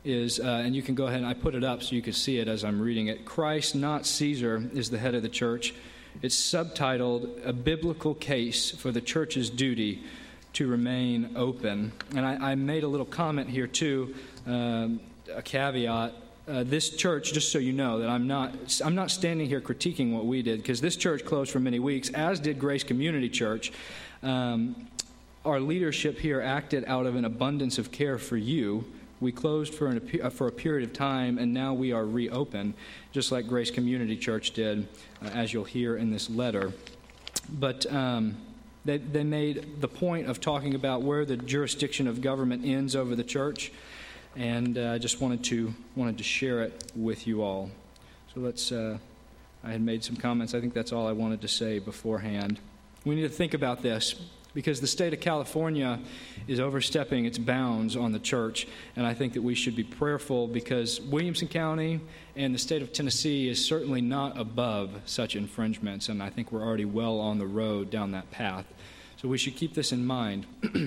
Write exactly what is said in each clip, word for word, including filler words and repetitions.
is, uh, and you can go ahead and I put it up so you can see it as I'm reading it. Christ, not Caesar, is the head of the church. It's subtitled, A Biblical Case for the Church's Duty to Remain Open. And I, I made a little comment here too, um, a caveat. Uh, this church, just so you know, that I'm not I'm not standing here critiquing what we did, because this church closed for many weeks, as did Grace Community Church. Um, our leadership here acted out of an abundance of care for you. We closed for, an, for a period of time, and now we are reopened, just like Grace Community Church did, uh, as you'll hear in this letter. But um, they, they made the point of talking about where the jurisdiction of government ends over the church, and I uh, just wanted to wanted to share it with you all. So let's. Uh, I had made some comments. I think that's all I wanted to say beforehand. We need to think about this, because the state of California is overstepping its bounds on the church, and I think that we should be prayerful, because Williamson County and the state of Tennessee is certainly not above such infringements, and I think we're already well on the road down that path. So we should keep this in mind.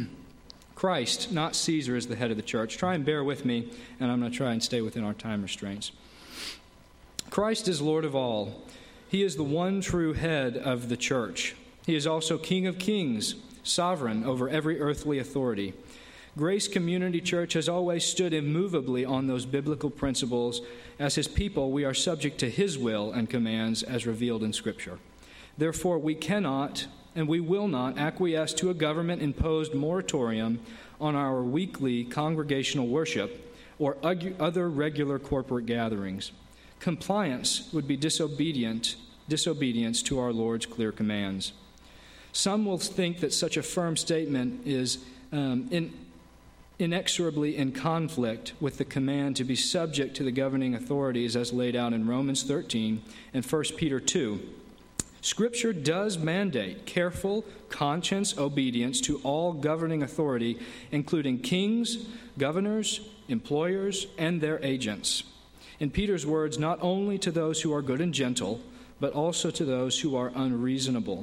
Christ, not Caesar, is the head of the church. Try and bear with me, and I'm going to try and stay within our time restraints. Christ is Lord of all. He is the one true head of the church. He is also King of kings, sovereign over every earthly authority. Grace Community Church has always stood immovably on those biblical principles. As His people, we are subject to His will and commands as revealed in Scripture. Therefore, we cannot and we will not acquiesce to a government-imposed moratorium on our weekly congregational worship or other regular corporate gatherings. Compliance would be disobedient, disobedience to our Lord's clear commands. Some will think that such a firm statement is um, in, inexorably in conflict with the command to be subject to the governing authorities as laid out in Romans thirteen and First Peter two. Scripture does mandate careful, conscious obedience to all governing authority, including kings, governors, employers, and their agents. In Peter's words, not only to those who are good and gentle, but also to those who are unreasonable.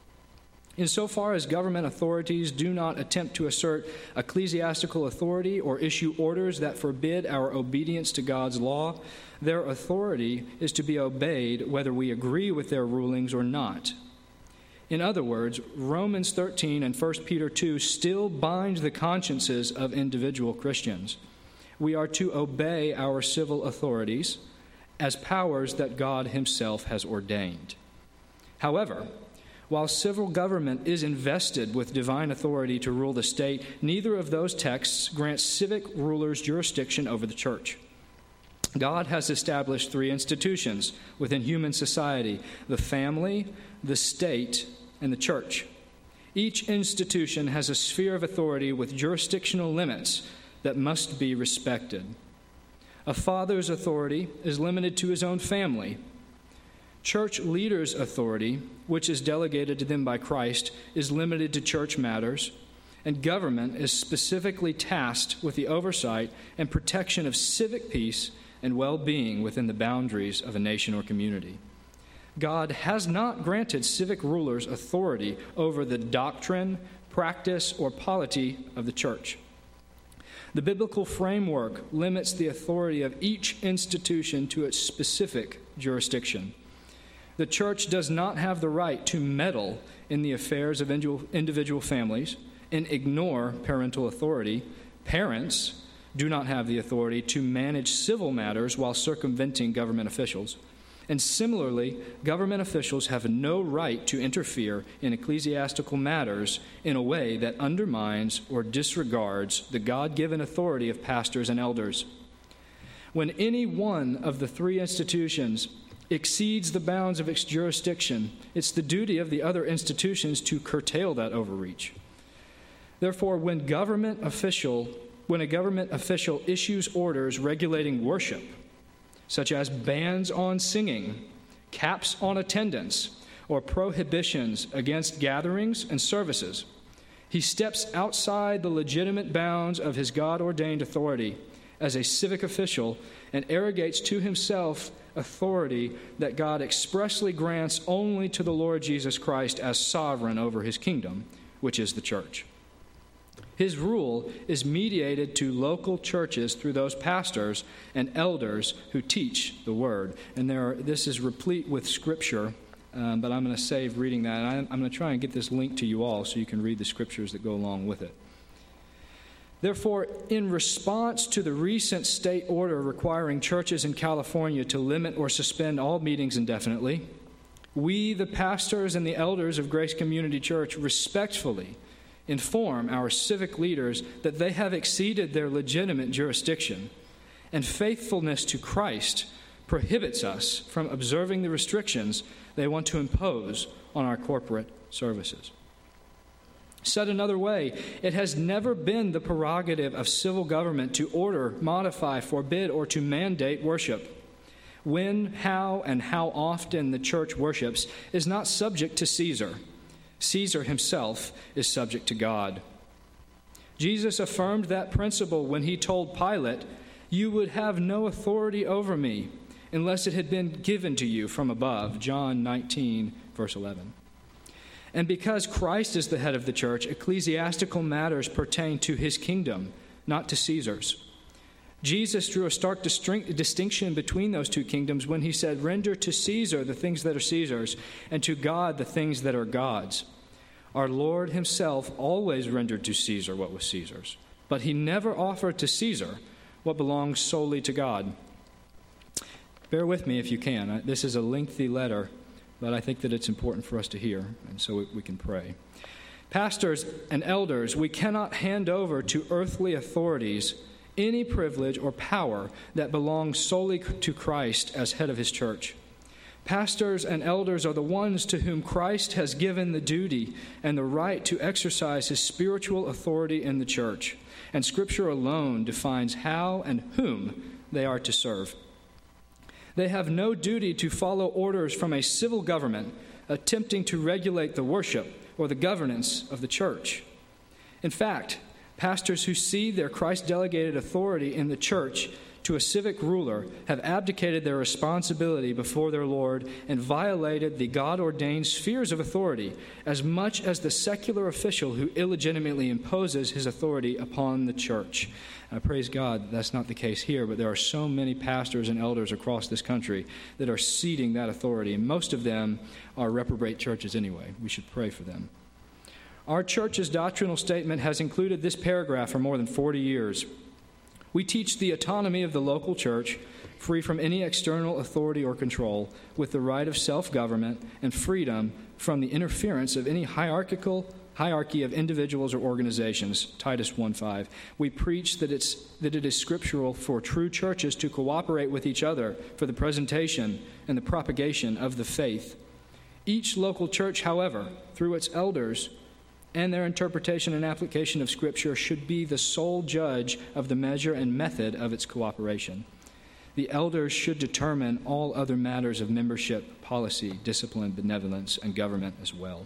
Insofar as government authorities do not attempt to assert ecclesiastical authority or issue orders that forbid our obedience to God's law, their authority is to be obeyed whether we agree with their rulings or not. In other words, Romans thirteen and First Peter two still bind the consciences of individual Christians. We are to obey our civil authorities as powers that God Himself has ordained. However, while civil government is invested with divine authority to rule the state, neither of those texts grants civic rulers jurisdiction over the church. God has established three institutions within human society: the family, the state, and the church. Each institution has a sphere of authority with jurisdictional limits that must be respected. A father's authority is limited to his own family. Church leaders' authority, which is delegated to them by Christ, is limited to church matters, and government is specifically tasked with the oversight and protection of civic peace and well-being within the boundaries of a nation or community. God has not granted civic rulers authority over the doctrine, practice, or polity of the church. The biblical framework limits the authority of each institution to its specific jurisdiction. The church does not have the right to meddle in the affairs of individual families and ignore parental authority. Parents do not have the authority to manage civil matters while circumventing government officials. And similarly, government officials have no right to interfere in ecclesiastical matters in a way that undermines or disregards the God-given authority of pastors and elders. When any one of the three institutions exceeds the bounds of its jurisdiction, it's the duty of the other institutions to curtail that overreach. Therefore, when government official, when a government official issues orders regulating worship, such as bans on singing, caps on attendance, or prohibitions against gatherings and services, he steps outside the legitimate bounds of his God-ordained authority as a civic official and arrogates to himself authority that God expressly grants only to the Lord Jesus Christ as sovereign over His kingdom, which is the church. His rule is mediated to local churches through those pastors and elders who teach the Word. And there are, this is replete with Scripture, um, but I'm going to save reading that. And I, I'm going to try and get this link to you all so you can read the Scriptures that go along with it. Therefore, in response to the recent state order requiring churches in California to limit or suspend all meetings indefinitely, we, the pastors and the elders of Grace Community Church, respectfully inform our civic leaders that they have exceeded their legitimate jurisdiction, and faithfulness to Christ prohibits us from observing the restrictions they want to impose on our corporate services. Said another way, it has never been the prerogative of civil government to order, modify, forbid, or to mandate worship. When, how, and how often the church worships is not subject to Caesar. Caesar himself is subject to God. Jesus affirmed that principle when he told Pilate, "You would have no authority over me unless it had been given to you from above." John nineteen, verse eleven. And because Christ is the head of the church, ecclesiastical matters pertain to his kingdom, not to Caesar's. Jesus drew a stark distinction between those two kingdoms when he said, "Render to Caesar the things that are Caesar's, and to God the things that are God's." Our Lord himself always rendered to Caesar what was Caesar's, but he never offered to Caesar what belongs solely to God. Bear with me if you can. This is a lengthy letter, but I think that it's important for us to hear, and so we can pray. Pastors and elders, we cannot hand over to earthly authorities any privilege or power that belongs solely to Christ as head of his church. Pastors and elders are the ones to whom Christ has given the duty and the right to exercise his spiritual authority in the church, and Scripture alone defines how and whom they are to serve. They have no duty to follow orders from a civil government attempting to regulate the worship or the governance of the church. In fact, pastors who cede their Christ-delegated authority in the church to a civic ruler have abdicated their responsibility before their Lord and violated the God-ordained spheres of authority as much as the secular official who illegitimately imposes his authority upon the church. I praise God that's not the case here, but there are so many pastors and elders across this country that are ceding that authority, and most of them are reprobate churches anyway. We should pray for them. Our church's doctrinal statement has included this paragraph for more than forty years. We teach the autonomy of the local church, free from any external authority or control, with the right of self-government and freedom from the interference of any hierarchical hierarchy of individuals or organizations. Titus one five. We preach that it's that it is scriptural for true churches to cooperate with each other for the presentation and the propagation of the faith. Each local church, however, through its elders and their interpretation and application of Scripture, should be the sole judge of the measure and method of its cooperation. The elders should determine all other matters of membership, policy, discipline, benevolence, and government as well.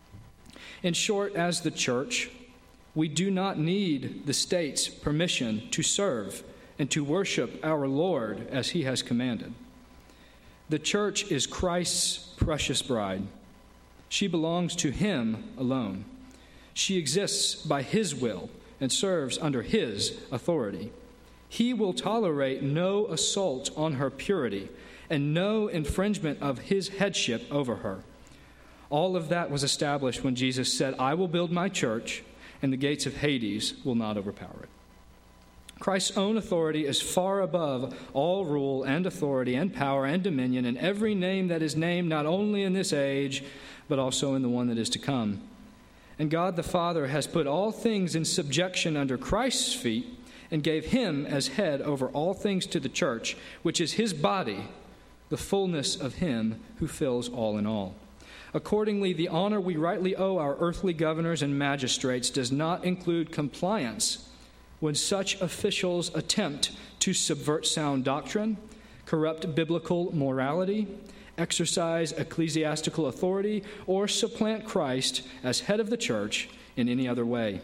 In short, as the church, we do not need the state's permission to serve and to worship our Lord as he has commanded. The church is Christ's precious bride. She belongs to him alone. She exists by his will and serves under his authority. He will tolerate no assault on her purity and no infringement of his headship over her. All of that was established when Jesus said, "I will build my church, and the gates of Hades will not overpower it." Christ's own authority is far above all rule and authority and power and dominion and every name that is named not only in this age, but also in the one that is to come. And God the Father has put all things in subjection under Christ's feet and gave him as head over all things to the church, which is his body, the fullness of him who fills all in all. Accordingly, the honor we rightly owe our earthly governors and magistrates does not include compliance when such officials attempt to subvert sound doctrine, corrupt biblical morality, exercise ecclesiastical authority, or supplant Christ as head of the church in any other way.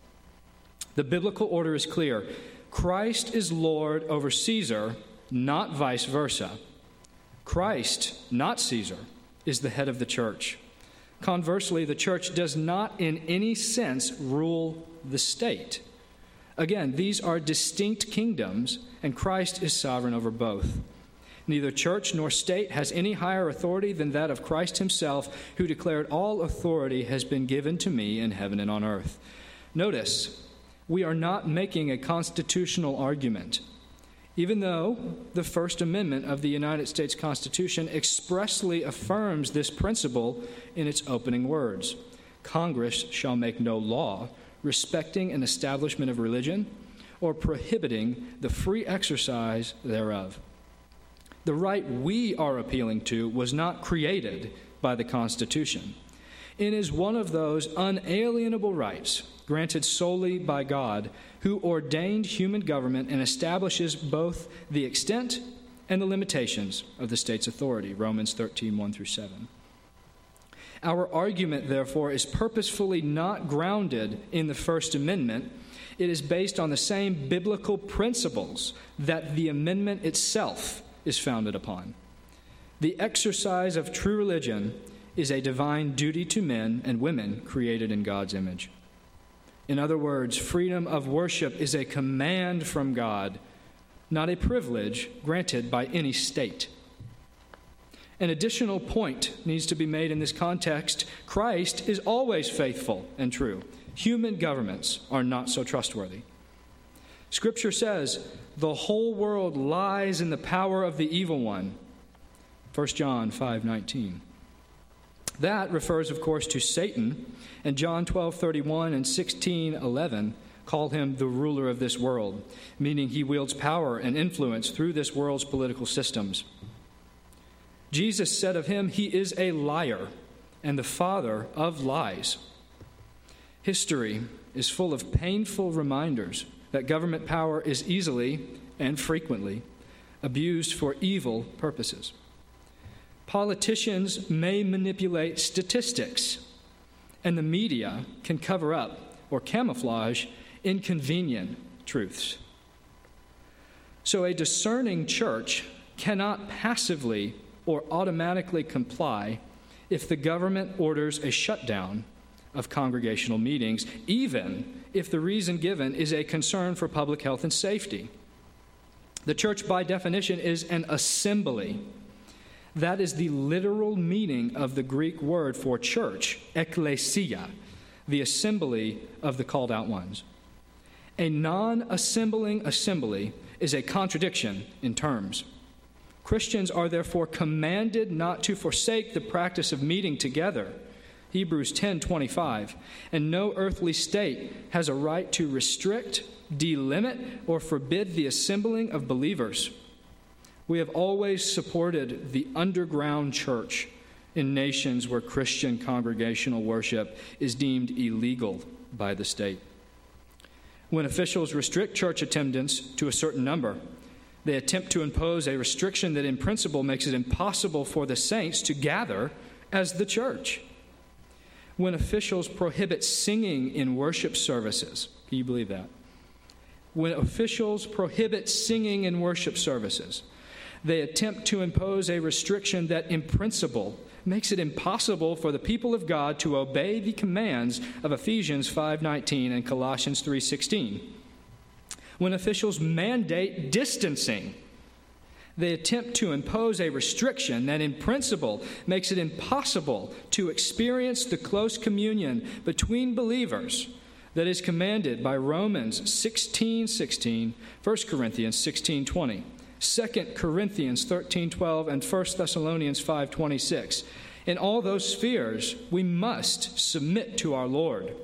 The biblical order is clear. Christ is Lord over Caesar, not vice versa. Christ, not Caesar, is the head of the church. Conversely, the church does not in any sense rule the state. Again, these are distinct kingdoms, and Christ is sovereign over both. Neither church nor state has any higher authority than that of Christ himself, who declared, "All authority has been given to me in heaven and on earth." Notice, we are not making a constitutional argument, even though the First Amendment of the United States Constitution expressly affirms this principle in its opening words. Congress shall make no law respecting an establishment of religion or prohibiting the free exercise thereof. The right we are appealing to was not created by the Constitution. It is one of those unalienable rights granted solely by God, who ordained human government and establishes both the extent and the limitations of the state's authority, Romans thirteen, one through seven. Our argument, therefore, is purposefully not grounded in the First Amendment. It is based on the same biblical principles that the amendment itself is founded upon. The exercise of true religion is a divine duty to men and women created in God's image. In other words, freedom of worship is a command from God, not a privilege granted by any state. An additional point needs to be made in this context. Christ is always faithful and true. Human governments are not so trustworthy. Scripture says, "The whole world lies in the power of the evil one." First John five nineteen. That refers, of course, to Satan, and John twelve thirty-one and sixteen eleven call him the ruler of this world, meaning he wields power and influence through this world's political systems. Jesus said of him, "He is a liar and the father of lies." History is full of painful reminders that government power is easily and frequently abused for evil purposes. Politicians may manipulate statistics, and the media can cover up or camouflage inconvenient truths. So a discerning church cannot passively or automatically comply if the government orders a shutdown of congregational meetings, even if the reason given is a concern for public health and safety. The church, by definition, is an assembly. That is the literal meaning of the Greek word for church, ekklesia, the assembly of the called out ones. A non-assembling assembly is a contradiction in terms. Christians are therefore commanded not to forsake the practice of meeting together, Hebrews ten twenty-five, and no earthly state has a right to restrict, delimit, or forbid the assembling of believers. We have always supported the underground church in nations where Christian congregational worship is deemed illegal by the state. When officials restrict church attendance to a certain number, they attempt to impose a restriction that in principle makes it impossible for the saints to gather as the church. When officials prohibit singing in worship services, can you believe that? When officials prohibit singing in worship services, they attempt to impose a restriction that in principle makes it impossible for the people of God to obey the commands of Ephesians five nineteen and Colossians three sixteen. When officials mandate distancing, they attempt to impose a restriction that in principle makes it impossible to experience the close communion between believers that is commanded by Romans sixteen sixteen, First Corinthians sixteen twenty, Second Corinthians thirteen twelve, and First Thessalonians five twenty-six. In all those spheres, we must submit to our Lord.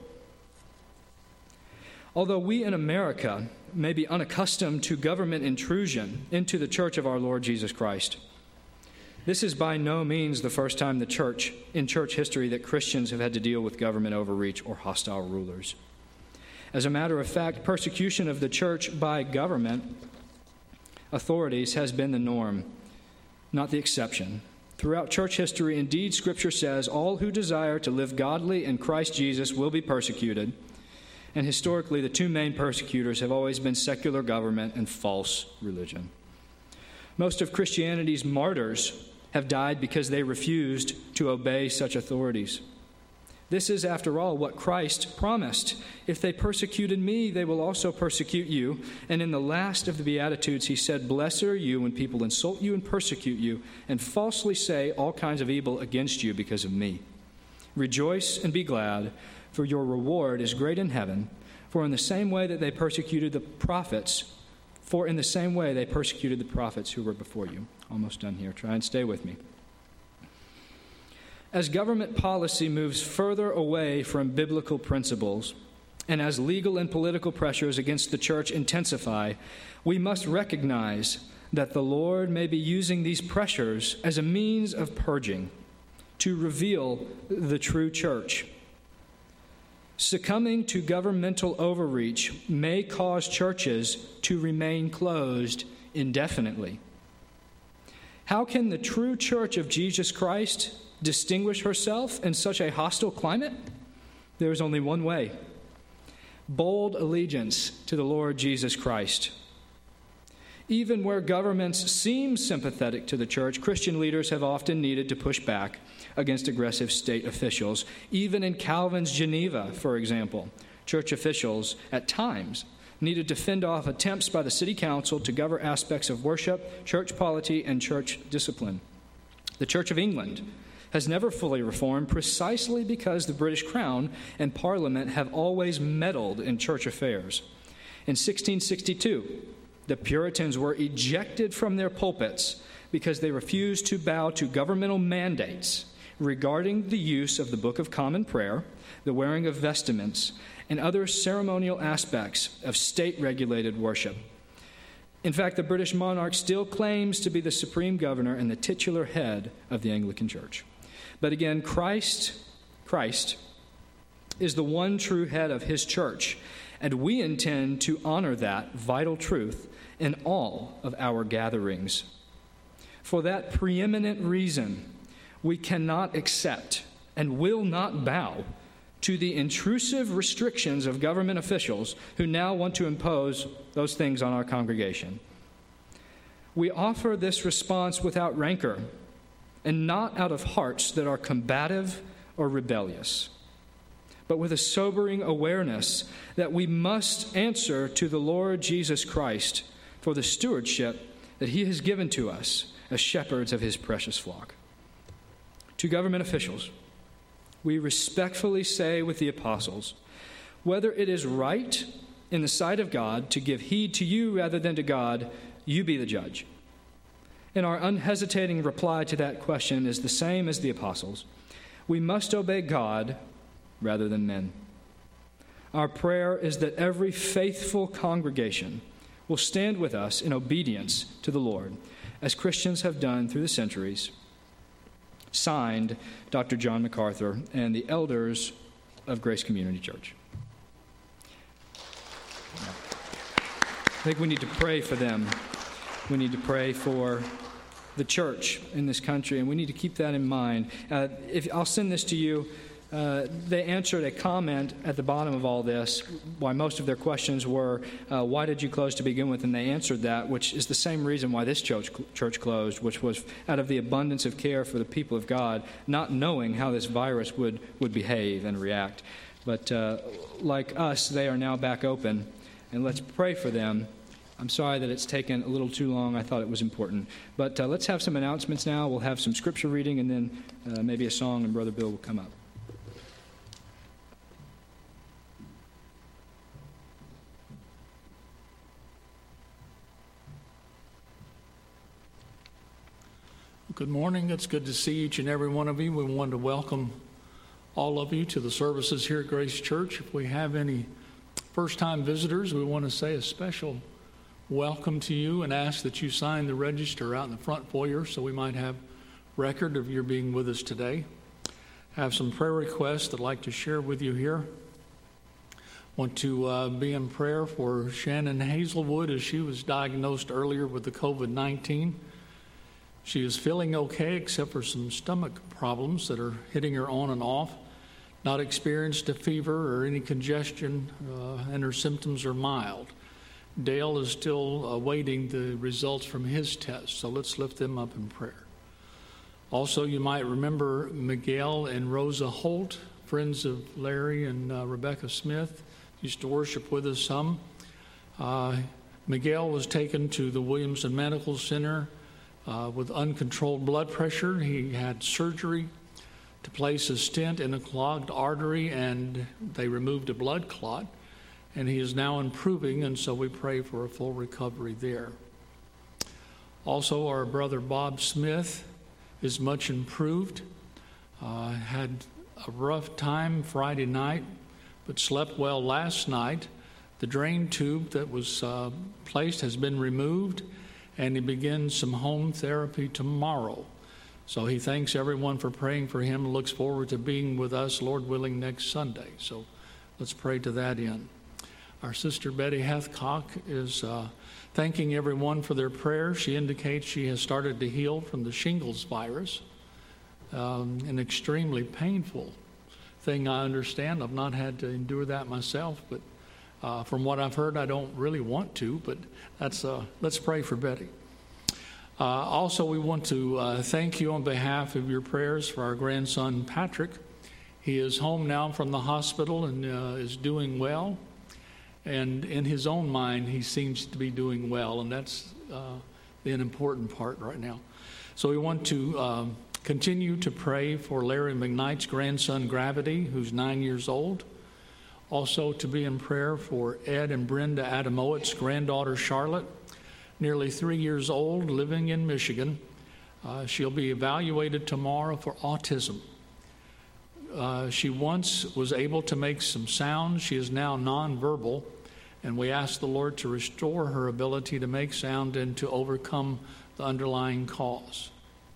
Although we in America may be unaccustomed to government intrusion into the church of our Lord Jesus Christ, this is by no means the first time the church, in church history, that Christians have had to deal with government overreach or hostile rulers. As a matter of fact, persecution of the church by government authorities has been the norm, not the exception. Throughout church history, indeed, Scripture says, all who desire to live godly in Christ Jesus will be persecuted. And historically, the two main persecutors have always been secular government and false religion. Most of Christianity's martyrs have died because they refused to obey such authorities. This is, after all, what Christ promised. If they persecuted me, they will also persecute you. And in the last of the Beatitudes, he said, Blessed are you when people insult you and persecute you and falsely say all kinds of evil against you because of me. Rejoice and be glad, for your reward is great in heaven. For in the same way that they persecuted the prophets, for in the same way they persecuted the prophets who were before you. Almost done here. Try and stay with me. As government policy moves further away from biblical principles, and as legal and political pressures against the church intensify, we must recognize that the Lord may be using these pressures as a means of purging to reveal the true church. Succumbing to governmental overreach may cause churches to remain closed indefinitely. How can the true church of Jesus Christ distinguish herself in such a hostile climate? There is only one way: bold allegiance to the Lord Jesus Christ. Even where governments seem sympathetic to the church, Christian leaders have often needed to push back against aggressive state officials. Even in Calvin's Geneva, for example, church officials at times needed to fend off attempts by the city council to govern aspects of worship, church polity, and church discipline. The Church of England has never fully reformed precisely because the British Crown and Parliament have always meddled in church affairs. In sixteen sixty-two, the Puritans were ejected from their pulpits because they refused to bow to governmental mandates regarding the use of the Book of Common Prayer, the wearing of vestments, and other ceremonial aspects of state-regulated worship. In fact, the British monarch still claims to be the supreme governor and the titular head of the Anglican Church. But again, Christ, Christ is the one true head of his church, and we intend to honor that vital truth in all of our gatherings. For that preeminent reason, we cannot accept and will not bow to the intrusive restrictions of government officials who now want to impose those things on our congregation. We offer this response without rancor and not out of hearts that are combative or rebellious, but with a sobering awareness that we must answer to the Lord Jesus Christ for the stewardship that he has given to us as shepherds of his precious flock. To government officials, we respectfully say with the apostles, whether it is right in the sight of God to give heed to you rather than to God, you be the judge. And our unhesitating reply to that question is the same as the apostles. We must obey God rather than men. Our prayer is that every faithful congregation will stand with us in obedience to the Lord, as Christians have done through the centuries. Signed, Doctor John MacArthur and the elders of Grace Community Church. I think we need to pray for them. We need to pray for the church in this country, and we need to keep that in mind. Uh, if I'll send this to you. Uh, they answered a comment at the bottom of all this, why most of their questions were, uh, why did you close to begin with? And they answered that, which is the same reason why this church, church closed, which was out of the abundance of care for the people of God, not knowing how this virus would, would behave and react. But uh, like us, they are now back open, and let's pray for them. I'm sorry that it's taken a little too long. I thought it was important. But uh, let's have some announcements now. We'll have some scripture reading, and then uh, maybe a song, and Brother Bill will come up. Good morning. It's good to see each and every one of you. We want to welcome all of you to the services here at Grace Church. If we have any first-time visitors, we want to say a special welcome to you and ask that you sign the register out in the front foyer so we might have record of your being with us today. I have some prayer requests I'd like to share with you here. Want to uh, be in prayer for Shannon Hazelwood as she was diagnosed earlier with the covid nineteen. She is feeling okay except for some stomach problems that are hitting her on and off. Not experienced a fever or any congestion, uh, and her symptoms are mild. Dale is still awaiting the results from his test, so let's lift them up in prayer. Also, you might remember Miguel and Rosa Holt friends of Larry and uh, Rebecca Smith, used to worship with us some. Uh, Miguel was taken to the Williamson Medical Center uh, with uncontrolled blood pressure. He had surgery to place a stent in a clogged artery, and they removed a blood clot. And he is now improving, and so we pray for a full recovery there. Also, our brother Bob Smith is much improved. Uh, had a rough time Friday night, but slept well last night. The drain tube that was uh, placed has been removed, and he begins some home therapy tomorrow. So he thanks everyone for praying for him and looks forward to being with us, Lord willing, next Sunday. So let's pray to that end. Our sister Betty Hathcock is uh, thanking everyone for their prayers. She indicates she has started to heal from the shingles virus, um, an extremely painful thing, I understand. I've not had to endure that myself, but uh, from what I've heard, I don't really want to, but that's uh, let's pray for Betty. Uh, also, we want to uh, thank you on behalf of your prayers for our grandson Patrick. He is home now from the hospital and uh, is doing well. And in his own mind, he seems to be doing well, and that's uh, an important part right now. So we want to um, continue to pray for Larry McKnight's grandson, Gravity, who's nine years old. Also to be in prayer for Ed and Brenda Adamowit's granddaughter, Charlotte, nearly three years old, living in Michigan. Uh, she'll be evaluated tomorrow for autism. Uh, she once was able to make some sounds. She is now nonverbal, and we ask the Lord to restore her ability to make sound and to overcome the underlying cause.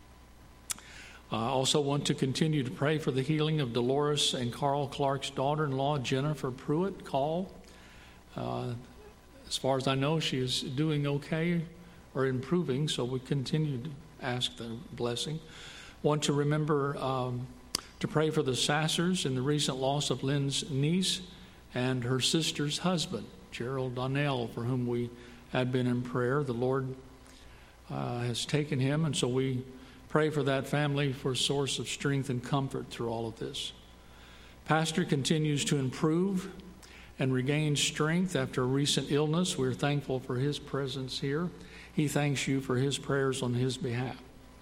I uh, also want to continue to pray for the healing of Dolores and Carl Clark's daughter-in-law, Jennifer Pruitt Call. Uh, as far as I know, she is doing okay or improving, so we continue to ask the blessing. Want to remember um, to pray for the Sassers in the recent loss of Lynn's niece and her sister's husband, Gerald Donnell, for whom we had been in prayer. The Lord uh, has taken him, and so we pray for that family for a source of strength and comfort through all of this. Pastor continues to improve and regain strength after a recent illness. We're thankful for his presence here. He thanks you for his prayers on his behalf.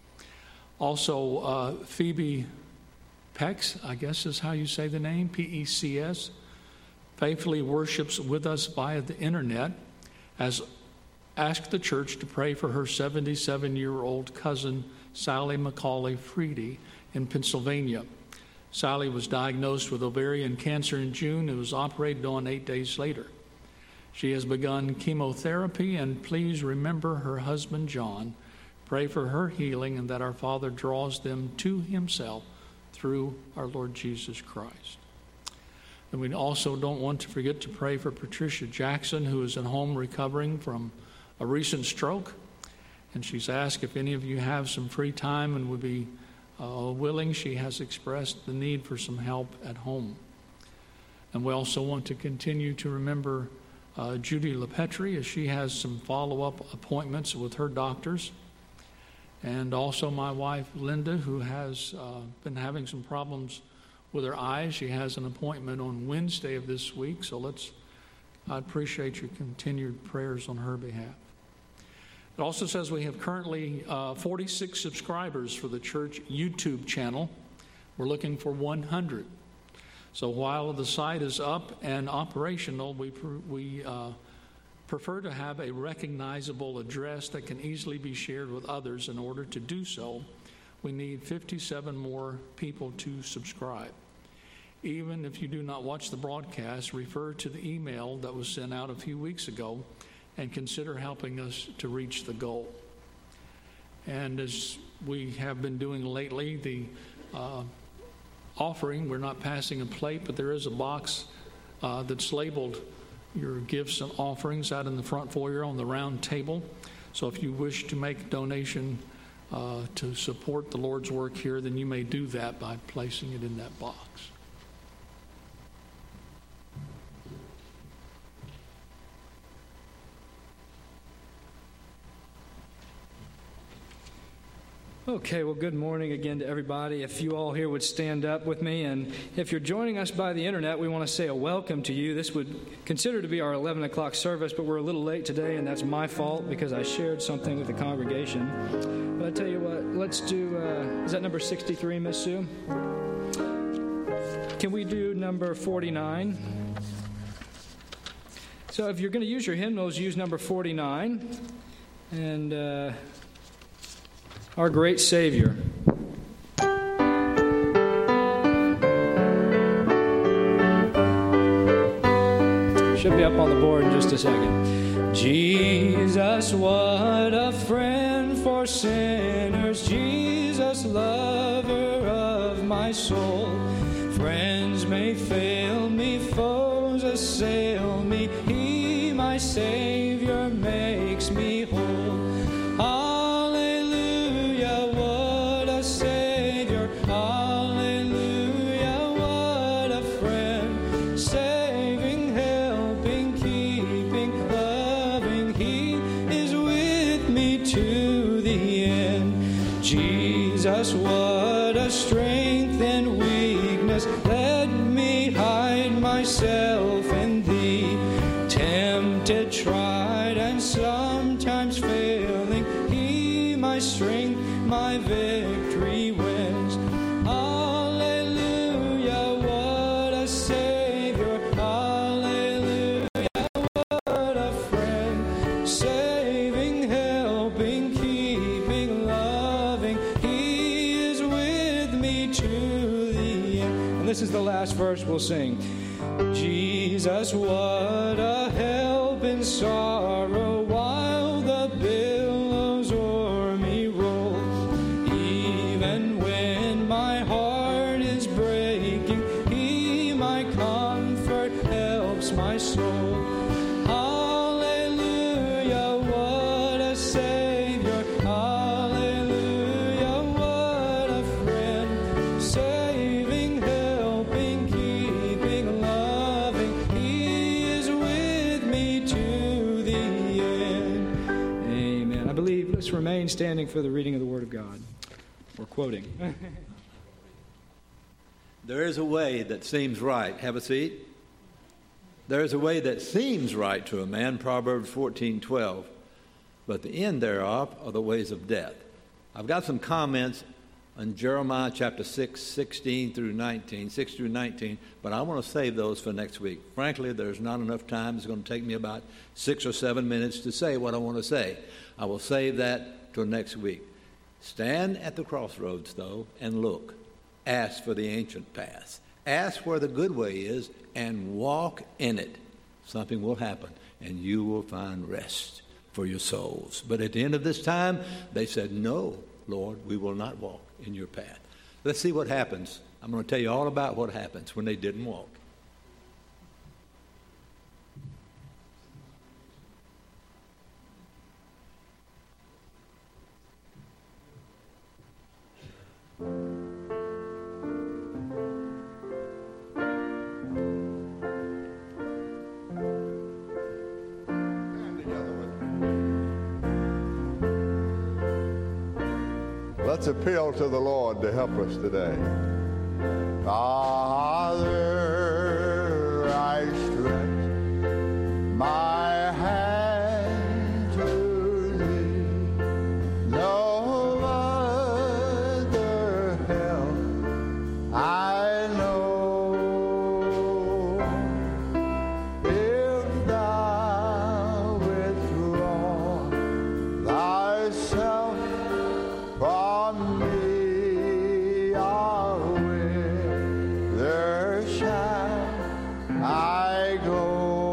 Also, uh, Phoebe Pex, I guess is how you say the name, P E C S, faithfully worships with us via the internet, has asked the church to pray for her seventy-seven-year-old cousin, Sally McCauley Freedy, in Pennsylvania. Sally was diagnosed with ovarian cancer in June and was operated on eight days later. She has begun chemotherapy, and please remember her husband, John. Pray for her healing and that our Father draws them to himself through our Lord Jesus Christ. And we also don't want to forget to pray for Patricia Jackson, who is at home recovering from a recent stroke. And she's asked if any of you have some free time and would be uh, willing. She has expressed the need for some help at home. And we also want to continue to remember uh, Judy LePetri, as she has some follow-up appointments with her doctors. And also my wife, Linda, who has uh, been having some problems with her eyes. She has an appointment on Wednesday of this week, so let's, I appreciate your continued prayers on her behalf. It also says we have currently uh, forty-six subscribers for the church YouTube channel. We're looking for one hundred. So while the site is up and operational, we, we uh, prefer to have a recognizable address that can easily be shared with others. In order to do so, we need fifty-seven more people to subscribe. Even if you do not watch the broadcast, refer to the email that was sent out a few weeks ago and consider helping us to reach the goal. And as we have been doing lately, the uh, offering, we're not passing a plate, but there is a box uh, that's labeled your gifts and offerings out in the front foyer on the round table. So if you wish to make a donation uh, to support the Lord's work here, then you may do that by placing it in that box. Okay, well, good morning again to everybody. If you all here would stand up with me, and if you're joining us by the internet, we want to say a welcome to you. This would consider to be our eleven o'clock service, but we're a little late today, and that's my fault because I shared something with the congregation. But I tell you what, let's do, uh, is that number sixty-three, Miss Sue? Can we do number forty-nine? So if you're going to use your hymnals, use number forty-nine. And uh, Our Great Savior. Should be up on the board in just a second. Jesus, what a friend for sinners. Jesus, lover of my soul. Friends may fail me, foes assail me. He, my Savior, makes me whole. Jesus, what a strength and weakness. Let me hide myself in Thee. Tempted, tried, and sometimes failing, He, my strength, my victory wins. Hallelujah, what a Savior. Hallelujah, what a friend. Saving, helping, keeping, loving. This is the last verse we'll sing. Jesus, what a help in sorrow while the billows o'er me roll. Even when my heart is breaking, He, my comfort, helps my soul. Hallelujah, what a Savior. Hallelujah, what a friend. Saving, let's remain standing for the reading of the Word of God. We're quoting. There is a way that seems right. Have a seat. There is a way that seems right to a man, Proverbs fourteen twelve, but the end thereof are the ways of death. I've got some comments on Jeremiah chapter six, sixteen through nineteen, six through nineteen, but I want to save those for next week. Frankly, there's not enough time. It's going to take me about six or seven minutes to say what I want to say. I will save that till next week. Stand at the crossroads, though, and look. Ask for the ancient path. Ask where the good way is and walk in it. Something will happen, and you will find rest for your souls. But at the end of this time, they said, no, Lord, we will not walk in your path. Let's see what happens. I'm going to tell you all about what happens when they didn't walk. Let's appeal to the Lord to help us today. Father, I stretch my hand to Thee. No other help I know. If Thou withdraw Thyself from me, whither shall I go?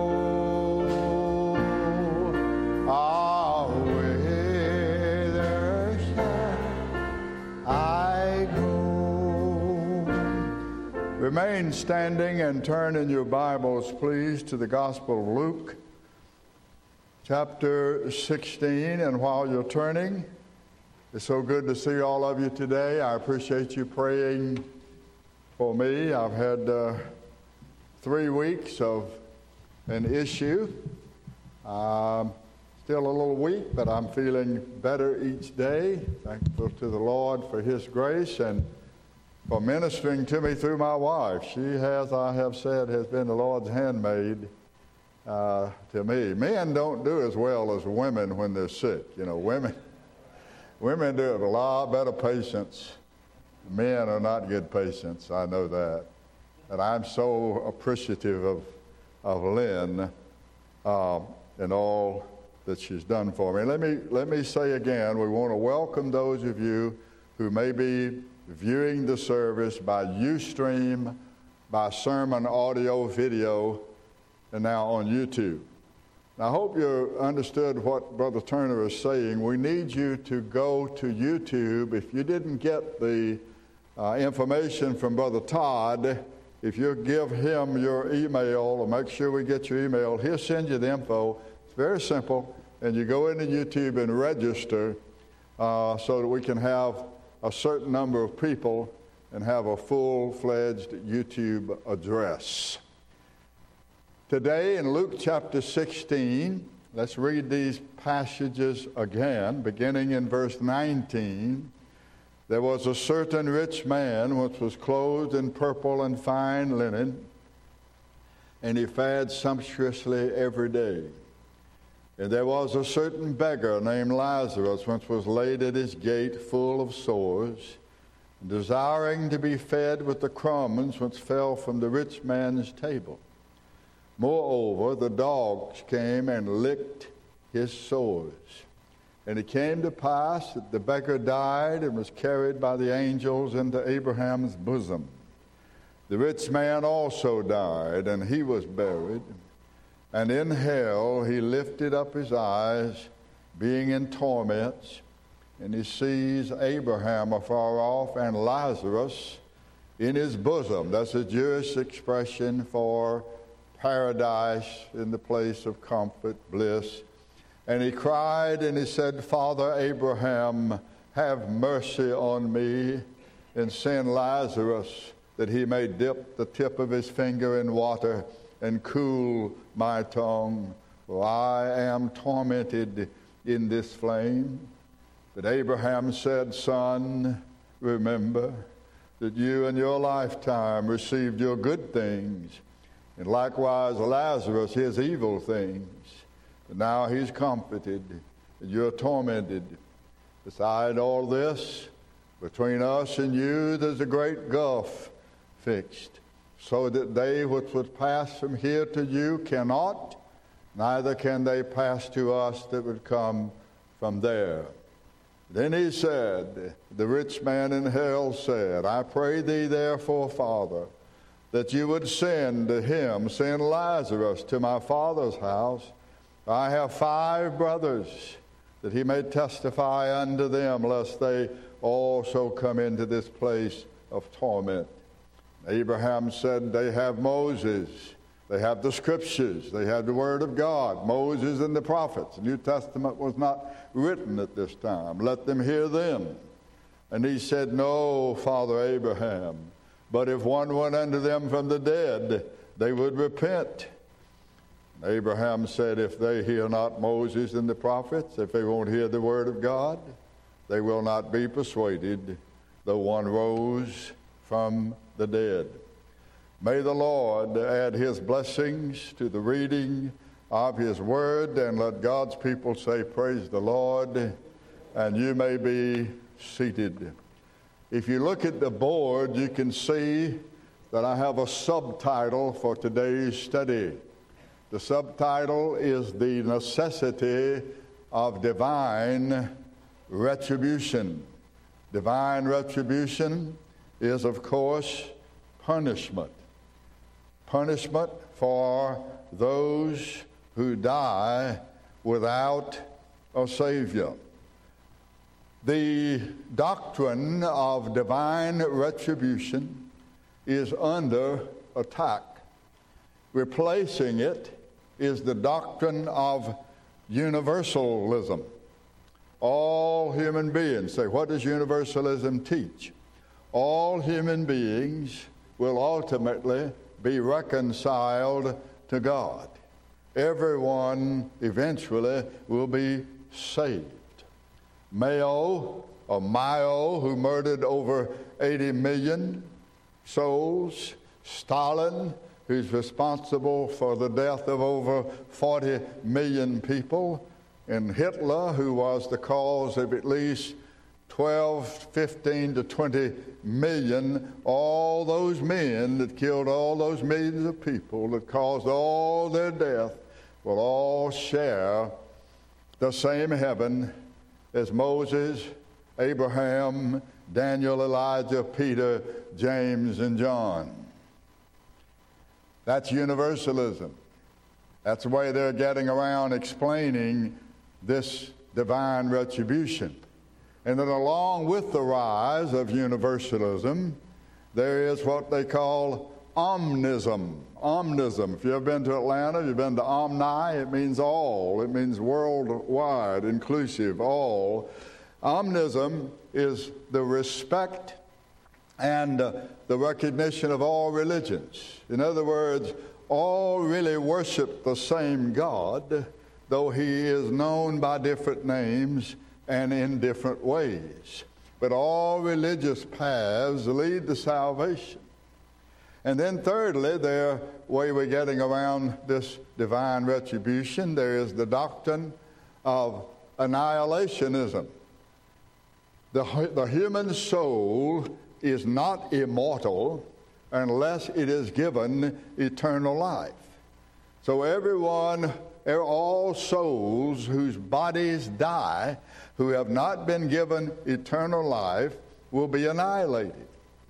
Ah, whither shall I go? Remain standing and turn in your Bibles, please, to the Gospel of Luke, chapter sixteen. And while you're turning, it's so good to see all of you today. I appreciate you praying for me. I've had uh, three weeks of an issue. Um, still a little weak, but I'm feeling better each day. Thankful to the Lord for His grace and for ministering to me through my wife. She has, I have said, has been the Lord's handmaid uh, to me. Men don't do as well as women when they're sick. You know, women, women do have a lot better patience. Men are not good patients. I know that. And I'm so appreciative of, of Lynn uh, and all that she's done for me. Let me, let me say again, we want to welcome those of you who may be viewing the service by Ustream, by sermon audio, video, and now on YouTube. Now, I hope you understood what Brother Turner is saying. We need you to go to YouTube. If you didn't get the uh, information from Brother Todd, if you give him your email, or make sure we get your email, he'll send you the info. It's very simple. And you go into YouTube and register uh, so that we can have a certain number of people and have a full-fledged YouTube address. Today in Luke chapter sixteen, let's read these passages again, beginning in verse nineteen. There was a certain rich man which was clothed in purple and fine linen, and he fared sumptuously every day. And there was a certain beggar named Lazarus, which was laid at his gate full of sores, desiring to be fed with the crumbs which fell from the rich man's table. Moreover, the dogs came and licked his sores. And it came to pass that the beggar died and was carried by the angels into Abraham's bosom. The rich man also died, and he was buried. And in hell he lifted up his eyes, being in torments, and he sees Abraham afar off and Lazarus in his bosom. That's a Jewish expression for paradise, in the place of comfort, bliss. And he cried and he said, Father Abraham, have mercy on me, and send Lazarus that he may dip the tip of his finger in water and cool my tongue, for I am tormented in this flame. But Abraham said, Son, remember that you in your lifetime received your good things, and likewise Lazarus his evil things. But now he's comforted, and you're tormented. Beside all this, between us and you there's a great gulf fixed, so that they which would pass from here to you cannot, neither can they pass to us that would come from there. Then he said, the rich man in hell said, I pray thee therefore, Father, that you would send to him, send Lazarus to my father's house. I have five brothers, that he may testify unto them, lest they also come into this place of torment. Abraham said, they have Moses, they have the Scriptures, they have the Word of God, Moses and the prophets. The New Testament was not written at this time. Let them hear them. And he said, no, Father Abraham, but if one went unto them from the dead, they would repent. Abraham said, if they hear not Moses and the prophets, if they won't hear the Word of God, they will not be persuaded, though one rose from the dead. May the Lord add his blessings to the reading of his word, and let God's people say, praise the Lord, and you may be seated. If you look at the board, you can see that I have a subtitle for today's study. The subtitle is The Necessity of Divine Retribution. Divine retribution is, of course, punishment. Punishment for those who die without a Savior. The doctrine of divine retribution is under attack. Replacing it is the doctrine of universalism. All human beings say, what does universalism teach? All human beings will ultimately be reconciled to God. everyone eventually will be saved. Mayo, or Mayo, who murdered over eighty million souls. Stalin, who's responsible for the death of over forty million people. And Hitler, who was the cause of at least twelve, fifteen to twenty million, all those men that killed all those millions of people, that caused all their death, will all share the same heaven as Moses, Abraham, Daniel, Elijah, Peter, James, and John. That's universalism. That's the way they're getting around explaining this divine retribution. And then along with the rise of universalism, there is what they call omnism. Omnism. If you've ever been to Atlanta, you've been to Omni, it means all. It means worldwide, inclusive, all. Omnism is the respect and uh, the recognition of all religions. In other words, all really worship the same God, though he is known by different names and in different ways. But all religious paths lead to salvation. And then thirdly, the way we're getting around this divine retribution, there is the doctrine of annihilationism. The, the human soul is not immortal unless it is given eternal life. So everyone, all souls whose bodies die, who have not been given eternal life, will be annihilated.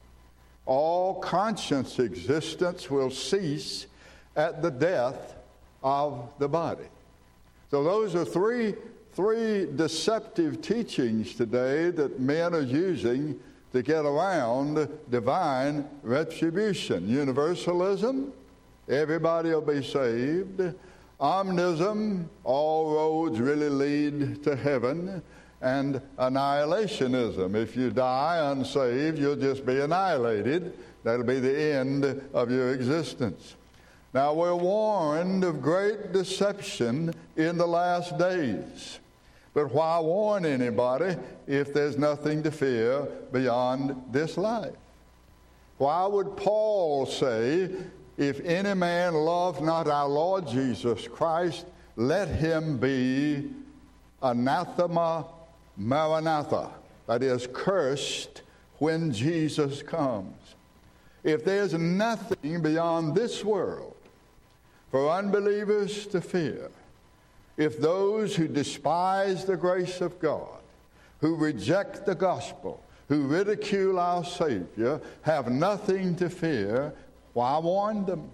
All conscious existence will cease at the death of the body. So those are three, three deceptive teachings today that men are using to get around divine retribution. Universalism, everybody will be saved. Omnism, all roads really lead to heaven. And annihilationism, if you die unsaved, you'll just be annihilated. That'll be the end of your existence. Now, we're warned of great deception in the last days. But why warn anybody if there's nothing to fear beyond this life? Why would Paul say, if any man love not our Lord Jesus Christ, let him be anathema maranatha, that is, cursed when Jesus comes. If there's nothing beyond this world for unbelievers to fear, if those who despise the grace of God, who reject the gospel, who ridicule our Savior, have nothing to fear, why warn them?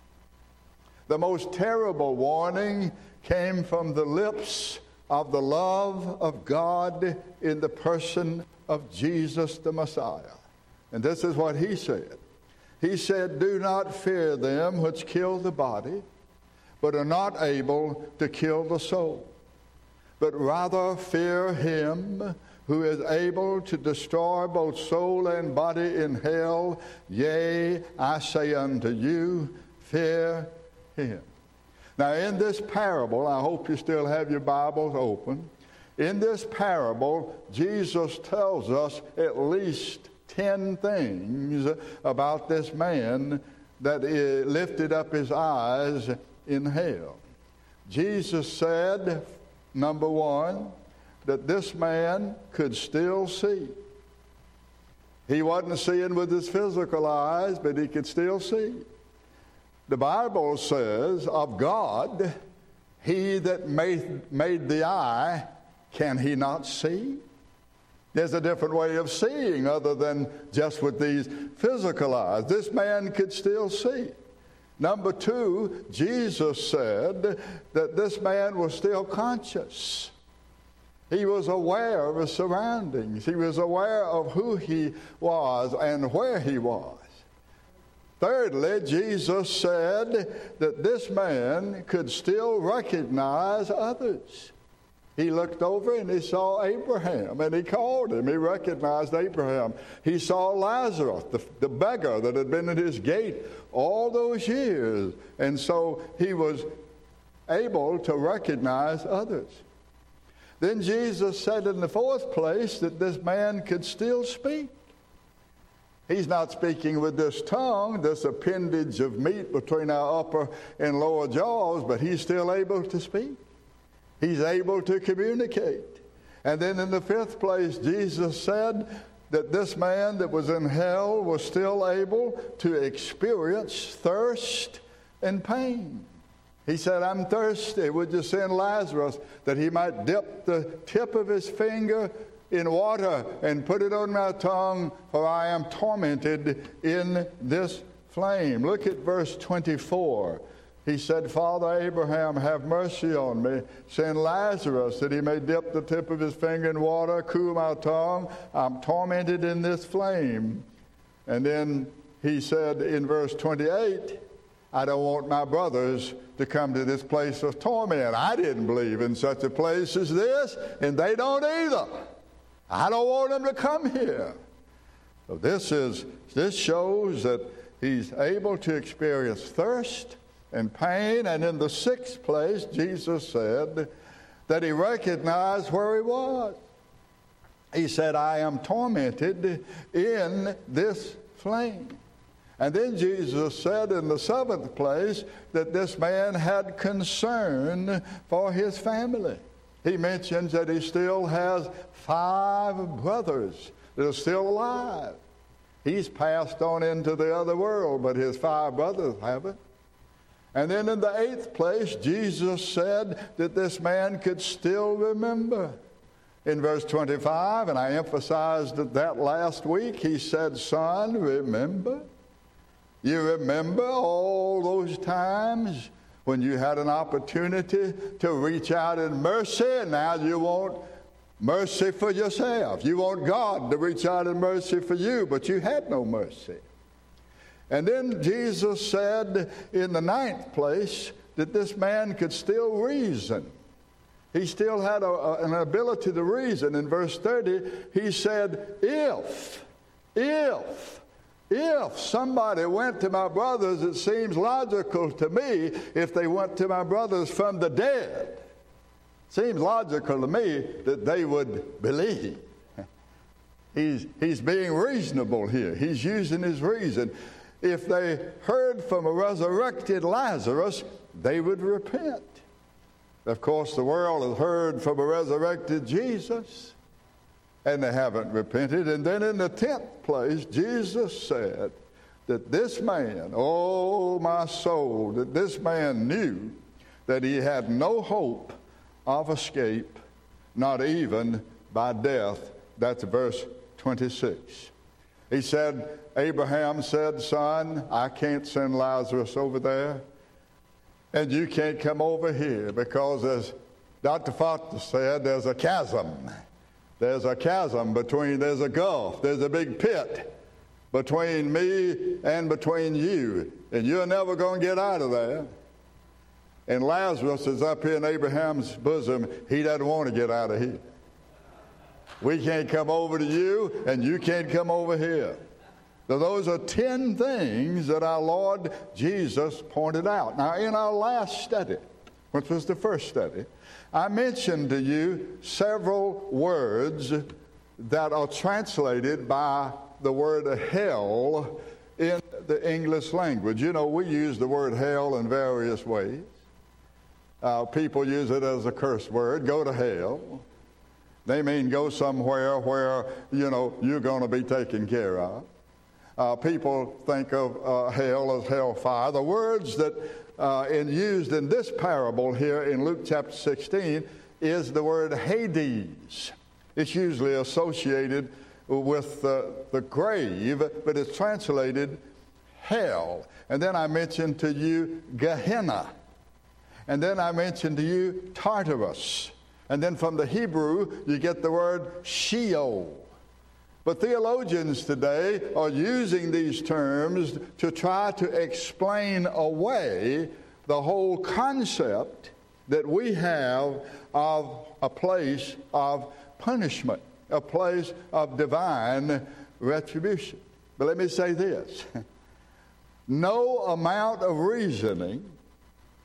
The most terrible warning came from the lips of the love of God in the person of Jesus the Messiah. And this is what he said. He said, do not fear them which kill the body, but are not able to kill the soul, but rather fear him who is able to destroy both soul and body in hell. Yea, I say unto you, fear him. Now, in this parable, I hope you still have your Bibles open. In this parable, Jesus tells us at least ten things about this man that lifted up his eyes in hell. Jesus said, number one, that this man could still see. He wasn't seeing with his physical eyes, but he could still see. The Bible says of God, he that made, made the eye, can he not see? There's a different way of seeing other than just with these physical eyes. This man could still see. Number two, Jesus said that this man was still conscious. He was aware of his surroundings. He was aware of who he was and where he was. Thirdly, Jesus said that this man could still recognize others. He looked over and he saw Abraham, and he called him. He recognized Abraham. He saw Lazarus, the, the beggar that had been at his gate all those years. And so he was able to recognize others. Then Jesus said in the fourth place that this man could still speak. He's not speaking with this tongue, this appendage of meat between our upper and lower jaws, but he's still able to speak. He's able to communicate. And then in the fifth place, Jesus said that this man that was in hell was still able to experience thirst and pain. He said, I'm thirsty. Would you send Lazarus that he might dip the tip of his finger in water and put it on my tongue, for I am tormented in this flame. Look at verse twenty-four. He said, Father Abraham, have mercy on me. Send Lazarus that he may dip the tip of his finger in water, cool my tongue. I'm tormented in this flame. And then he said in verse twenty-eight, I don't want my brothers to come to this place of torment. I didn't believe in such a place as this, and they don't either. I don't want them to come here. So this is this shows that he's able to experience thirst and pain. And in the sixth place, Jesus said that he recognized where he was. He said, I am tormented in this flame. And then Jesus said in the seventh place that this man had concern for his family. He mentions that he still has five brothers that are still alive. He's passed on into the other world, but his five brothers haven't. And then in the eighth place, Jesus said that this man could still remember. In verse twenty-five, and I emphasized that last week, he said, son, remember? You remember all those times when you had an opportunity to reach out in mercy, and now you want mercy for yourself. You want God to reach out in mercy for you, but you had no mercy. And then Jesus said in the ninth place that this man could still reason. He still had a, a, an ability to reason. In verse thirty, he said, if, if, If somebody went to my brothers, it seems logical to me if they went to my brothers from the dead. Seems logical to me that they would believe. He's, he's being reasonable here. He's using his reason. If they heard from a resurrected Lazarus, they would repent. Of course, the world has heard from a resurrected Jesus, and they haven't repented. And then in the tenth place, Jesus said that this man, oh my soul, that this man knew that he had no hope of escape, not even by death. That's verse twenty-six. He said, Abraham said, son, I can't send Lazarus over there, and you can't come over here because, as Doctor Foster said, there's a chasm. There's a chasm between, there's a gulf, there's a big pit between me and between you, and you're never going to get out of there. And Lazarus is up here in Abraham's bosom. He doesn't want to get out of here. We can't come over to you, and you can't come over here. So those are ten things that our Lord Jesus pointed out. Now, in our last study, which was the first study, I mentioned to you several words that are translated by the word hell in the English language. You know, we use the word hell in various ways. Uh, people use it as a curse word, go to hell. They mean go somewhere where, you know, you're going to be taken care of. Uh, people think of uh, hell as hellfire. The words that uh, in, used in this parable here in Luke chapter sixteen is the word Hades. It's usually associated with uh, the grave, but it's translated hell. And then I mentioned to you Gehenna. And then I mentioned to you Tartarus. And then from the Hebrew, you get the word Sheol. But theologians today are using these terms to try to explain away the whole concept that we have of a place of punishment, a place of divine retribution. But let me say this. No amount of reasoning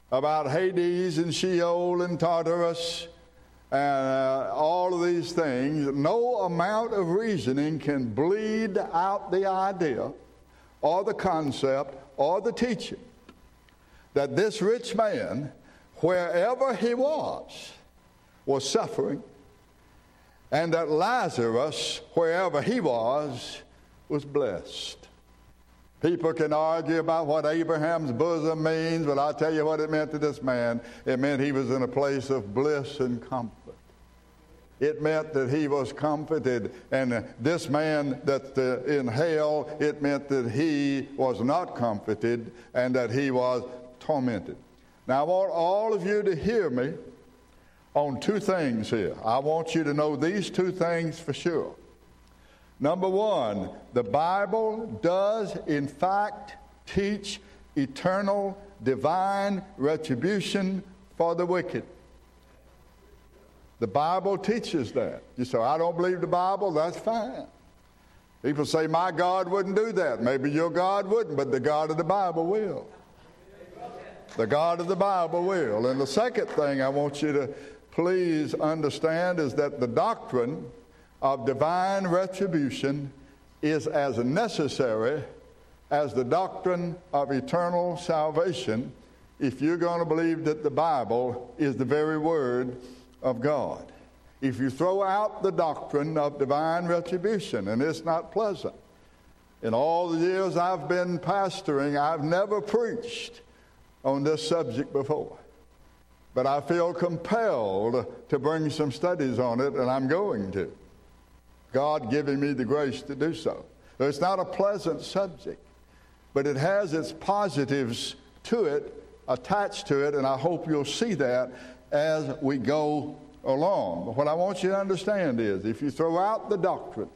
about Hades and Sheol and Tartarus and uh, all of these things, no amount of reasoning can bleed out the idea or the concept or the teaching that this rich man, wherever he was, was suffering, and that Lazarus, wherever he was, was blessed. People can argue about what Abraham's bosom means, but I'll tell you what it meant to this man. It meant he was in a place of bliss and comfort. It meant that he was comforted, and this man that's uh, in hell, it meant that he was not comforted and that he was tormented. Now, I want all of you to hear me on two things here. I want you to know these two things for sure. Number one, the Bible does, in fact, teach eternal divine retribution for the wicked. The Bible teaches that. You say, I don't believe the Bible, that's fine. People say, my God wouldn't do that. Maybe your God wouldn't, but the God of the Bible will. The God of the Bible will. And the second thing I want you to please understand is that the doctrine of divine retribution is as necessary as the doctrine of eternal salvation if you're going to believe that the Bible is the very Word of God. If you throw out the doctrine of divine retribution, and it's not pleasant. In all the years I've been pastoring, I've never preached on this subject before. But I feel compelled to bring some studies on it, and I'm going to. God giving me the grace to do so. It's not a pleasant subject, but it has its positives to it, attached to it, and I hope you'll see that as we go along. But what I want you to understand is, if you throw out the doctrine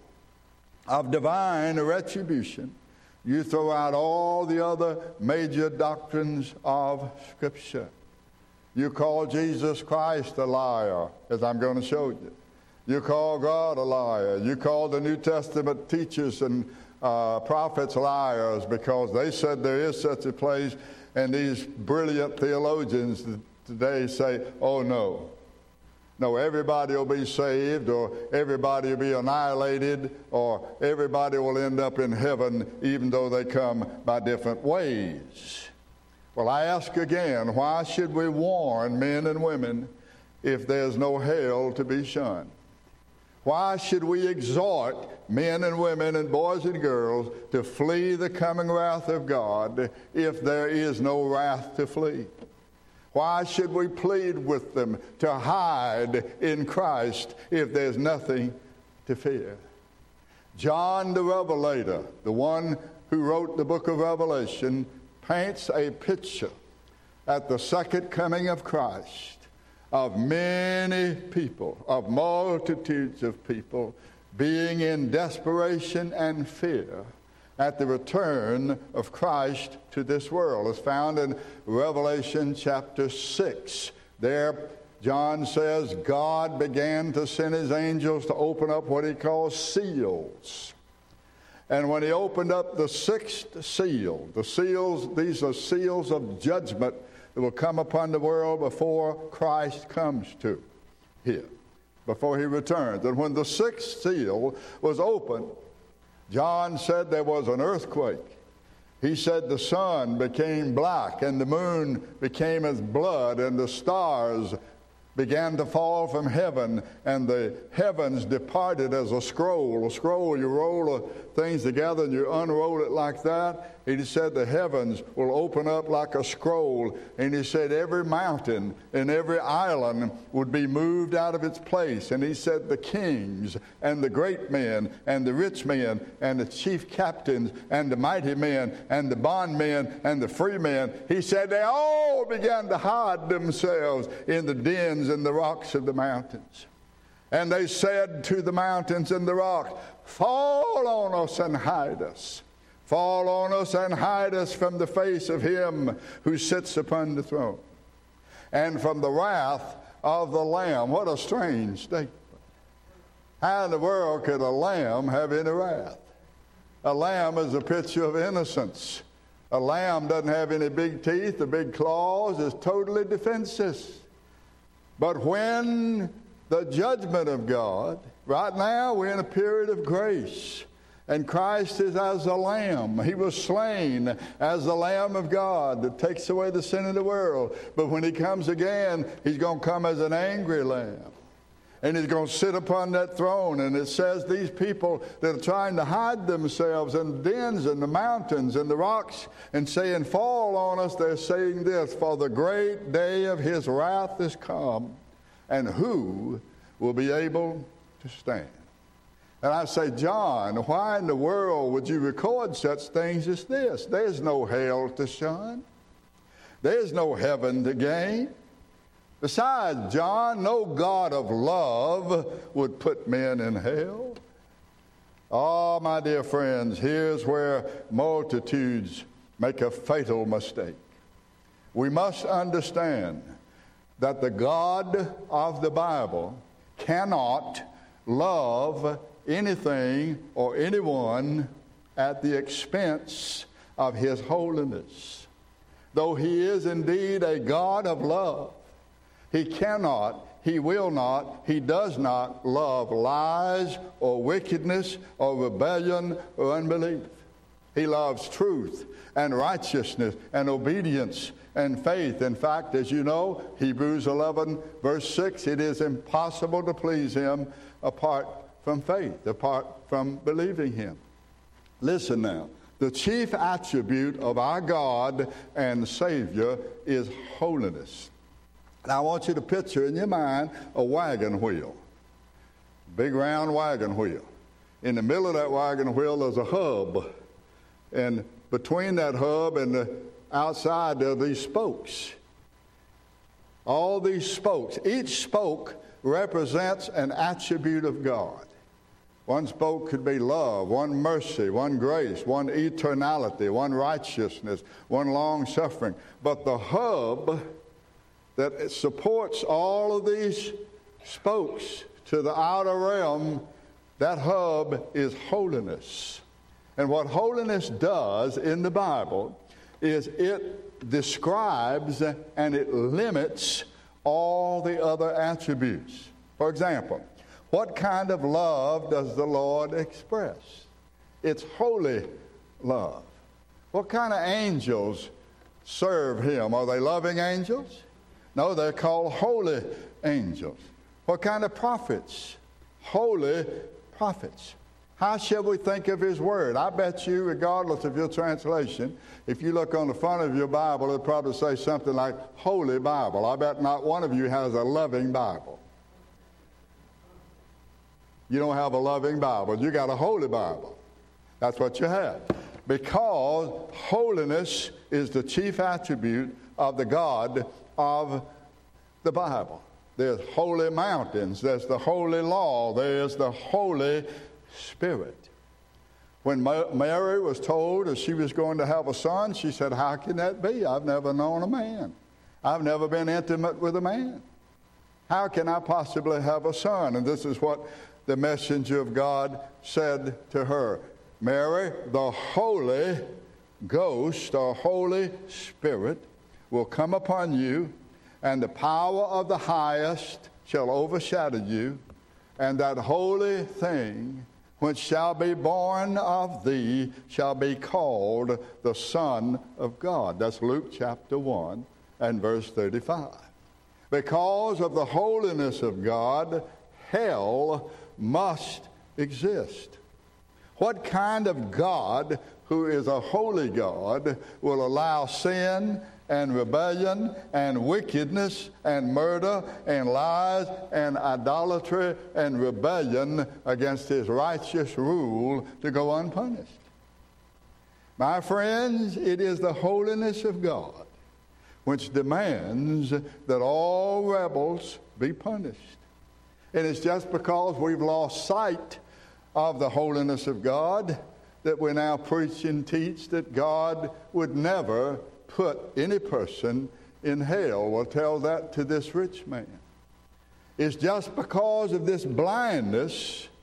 of divine retribution, you throw out all the other major doctrines of Scripture. You call Jesus Christ a liar, as I'm going to show you. You call God a liar. You call the New Testament teachers and uh, prophets liars because they said there is such a place, and these brilliant theologians today say, oh, no. No, everybody will be saved, or everybody will be annihilated, or everybody will end up in heaven even though they come by different ways. Well, I ask again, why should we warn men and women if there's no hell to be shunned? Why should we exhort men and women and boys and girls to flee the coming wrath of God if there is no wrath to flee? Why should we plead with them to hide in Christ if there's nothing to fear? John the Revelator, the one who wrote the book of Revelation, paints a picture at the second coming of Christ of many people, of multitudes of people being in desperation and fear at the return of Christ to this world. It's found in Revelation chapter six. There, John says, God began to send his angels to open up what he calls seals. And when he opened up the sixth seal, the seals, these are seals of judgment that will come upon the world before Christ comes to here, before he returns. And when the sixth seal was opened, John said there was an earthquake. He said the sun became black and the moon became as blood and the stars began to fall from heaven and the heavens departed as a scroll. A scroll, you roll things together and you unroll it like that. He said the heavens will open up like a scroll. And he said every mountain and every island would be moved out of its place. And he said the kings and the great men and the rich men and the chief captains and the mighty men and the bondmen and the free men, he said they all began to hide themselves in the dens and the rocks of the mountains. And they said to the mountains and the rocks, fall on us and hide us. Fall on us and hide us from the face of him who sits upon the throne and from the wrath of the Lamb. What a strange statement. How in the world could a lamb have any wrath? A lamb is a picture of innocence. A lamb doesn't have any big teeth or big claws, is totally defenseless. But when the judgment of God, right now we're in a period of grace, and Christ is as a lamb. He was slain as the Lamb of God that takes away the sin of the world. But when he comes again, he's going to come as an angry lamb. And he's going to sit upon that throne. And it says these people that are trying to hide themselves in dens and the mountains and the rocks and saying, fall on us, they're saying this, for the great day of his wrath is come, and who will be able to stand? And I say, John, why in the world would you record such things as this? There's no hell to shun. There's no heaven to gain. Besides, John, no God of love would put men in hell. Oh, my dear friends, here's where multitudes make a fatal mistake. We must understand that the God of the Bible cannot love anything or anyone at the expense of his holiness. Though he is indeed a God of love, he cannot, he will not, he does not love lies or wickedness or rebellion or unbelief. He loves truth and righteousness and obedience and faith. In fact, as you know, Hebrews eleven, verse six, it is impossible to please him apart from faith, apart from believing him. Listen now. The chief attribute of our God and Savior is holiness. And I want you to picture in your mind a wagon wheel, big round wagon wheel. In the middle of that wagon wheel there's a hub, and between that hub and the outside there are these spokes. All these spokes, each spoke represents an attribute of God. One spoke could be love, one mercy, one grace, one eternality, one righteousness, one long-suffering. But the hub that supports all of these spokes to the outer realm, that hub is holiness. And what holiness does in the Bible is it describes and it limits all the other attributes. For example, what kind of love does the Lord express? It's holy love. What kind of angels serve him? Are they loving angels? No, they're called holy angels. What kind of prophets? Holy prophets. How shall we think of his word? I bet you, regardless of your translation, if you look on the front of your Bible, it'll probably say something like Holy Bible. I bet not one of you has a loving Bible. You don't have a loving Bible. You got a holy Bible. That's what you have. Because holiness is the chief attribute of the God of the Bible. There's holy mountains. There's the holy law. There's the Holy Spirit. When Mary was told that she was going to have a son, she said, how can that be? I've never known a man. I've never been intimate with a man. How can I possibly have a son? And this is what the messenger of God said to her. Mary, the Holy Ghost or Holy Spirit will come upon you, and the power of the highest shall overshadow you, and that holy thing which shall be born of thee shall be called the Son of God. That's Luke chapter one and verse thirty-five. Because of the holiness of God, hell must exist. What kind of God, who is a holy God, will allow sin and rebellion and wickedness and murder and lies and idolatry and rebellion against his righteous rule to go unpunished? My friends, it is the holiness of God which demands that all rebels be punished. And it's just because we've lost sight of the holiness of God that we now preach and teach that God would never put any person in hell. We'll tell that to this rich man. It's just because of this blindness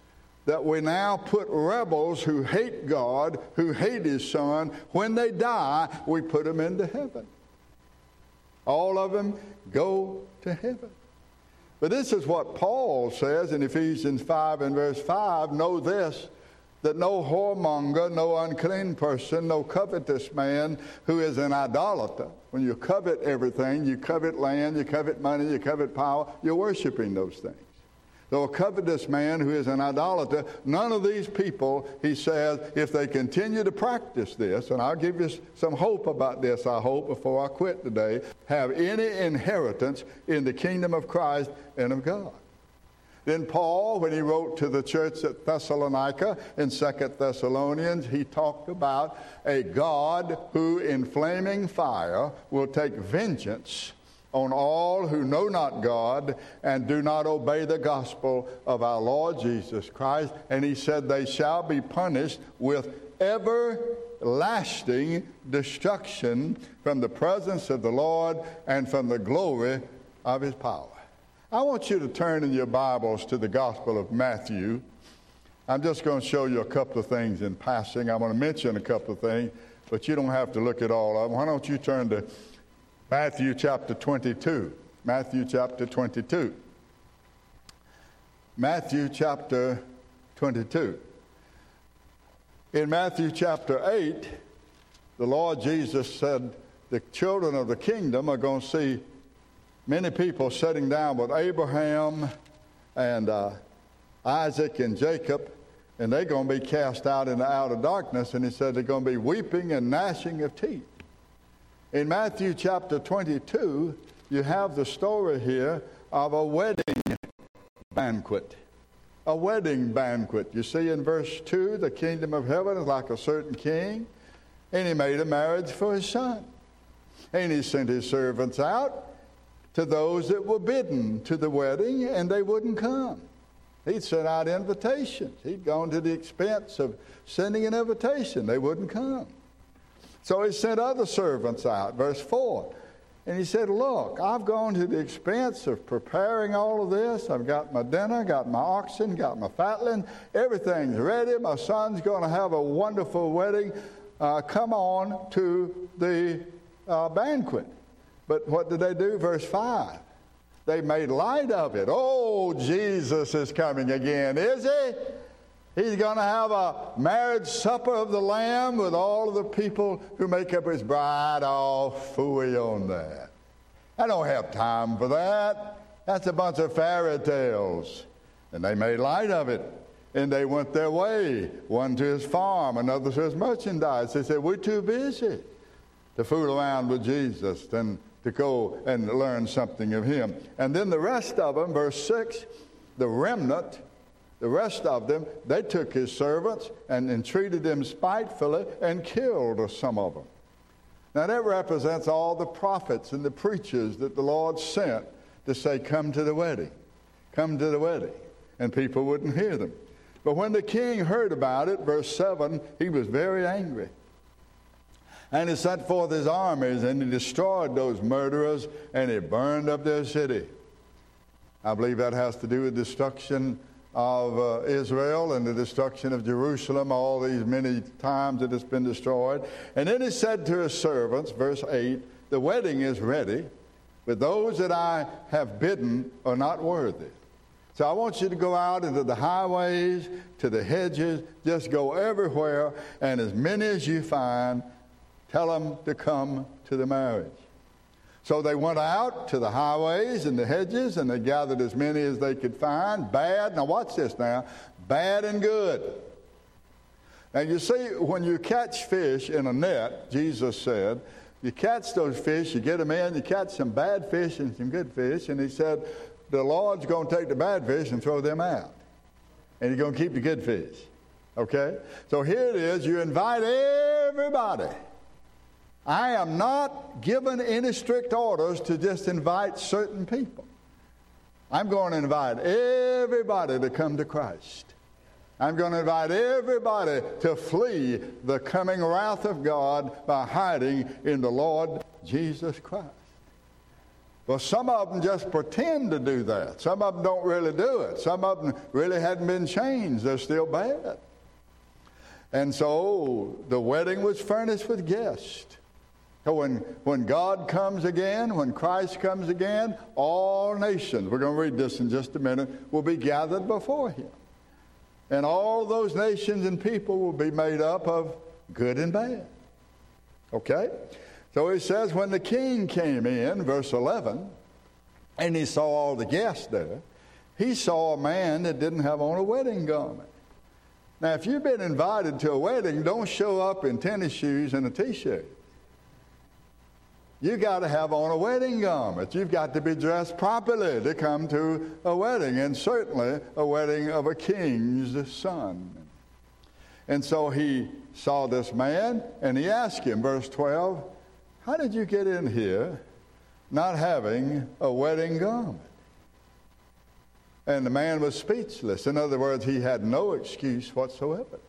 that we now put rebels who hate God, who hate His Son, when they die, we put them into heaven. All of them go to heaven. But this is what Paul says in Ephesians five and verse five, know this, that no whoremonger, no unclean person, no covetous man who is an idolater. When you covet everything, you covet land, you covet money, you covet power, you're worshiping those things. Though a covetous man who is an idolater, none of these people, he says, if they continue to practice this, and I'll give you some hope about this, I hope, before I quit today, have any inheritance in the kingdom of Christ and of God. Then Paul, when he wrote to the church at Thessalonica in Second Thessalonians, he talked about a God who in flaming fire will take vengeance on all who know not God and do not obey the gospel of our Lord Jesus Christ. And he said they shall be punished with everlasting destruction from the presence of the Lord and from the glory of His power. I want you to turn in your Bibles to the Gospel of Matthew. I'm just going to show you a couple of things in passing. I want to mention a couple of things, but you don't have to look at all of them. Why don't you turn to Matthew chapter twenty-two. Matthew chapter twenty-two. Matthew chapter twenty-two. In Matthew chapter eight, the Lord Jesus said the children of the kingdom are going to see many people sitting down with Abraham and uh, Isaac and Jacob, and they're going to be cast out into outer darkness. And he said they're going to be weeping and gnashing of teeth. In Matthew chapter twenty-two, you have the story here of a wedding banquet. A wedding banquet. You see in verse two, the kingdom of heaven is like a certain king, and he made a marriage for his son. And he sent his servants out to those that were bidden to the wedding, and they wouldn't come. He'd sent out invitations. He'd gone to the expense of sending an invitation. They wouldn't come. So he sent other servants out, verse four. And he said, look, I've gone to the expense of preparing all of this. I've got my dinner, got my oxen, got my fatling. Everything's ready. My son's going to have a wonderful wedding. Uh, come on to the uh, banquet. But what did they do? Verse five. They made light of it. Oh, Jesus is coming again, is he? He's going to have a marriage supper of the Lamb with all of the people who make up his bride. All phooey on that. I don't have time for that. That's a bunch of fairy tales. And they made light of it. And they went their way, one to his farm, another to his merchandise. They said, we're too busy to fool around with Jesus and to go and learn something of him. And then the rest of them, verse six, the remnant, the rest of them, they took his servants and entreated them spitefully and killed some of them. Now that represents all the prophets and the preachers that the Lord sent to say, come to the wedding, come to the wedding. And people wouldn't hear them. But when the king heard about it, verse seven, he was very angry. And he sent forth his armies, and he destroyed those murderers, and he burned up their city. I believe that has to do with destruction of uh, Israel and the destruction of Jerusalem, all these many times that it's been destroyed. And then he said to his servants, verse eight, the wedding is ready, but those that I have bidden are not worthy. So I want you to go out into the highways, to the hedges, just go everywhere, and as many as you find, tell them to come to the marriage. So they went out to the highways and the hedges, and they gathered as many as they could find, bad. Now watch this now, bad and good. Now you see, when you catch fish in a net, Jesus said, you catch those fish, you get them in, you catch some bad fish and some good fish, and he said, the Lord's going to take the bad fish and throw them out. And he's going to keep the good fish. Okay? So here it is, you invite everybody. I am not given any strict orders to just invite certain people. I'm going to invite everybody to come to Christ. I'm going to invite everybody to flee the coming wrath of God by hiding in the Lord Jesus Christ. Well, some of them just pretend to do that. Some of them don't really do it. Some of them really hadn't been changed. They're still bad. And so the wedding was furnished with guests. So when, when God comes again, when Christ comes again, all nations, we're going to read this in just a minute, will be gathered before him. And all those nations and people will be made up of good and bad. Okay? So he says, when the king came in, verse eleven, and he saw all the guests there, he saw a man that didn't have on a wedding garment. Now, if you've been invited to a wedding, don't show up in tennis shoes and a T-shirt. You got to have on a wedding garment. You've got to be dressed properly to come to a wedding, and certainly a wedding of a king's son. And so he saw this man, and he asked him, verse twelve, how did you get in here not having a wedding garment? And the man was speechless. In other words, he had no excuse whatsoever.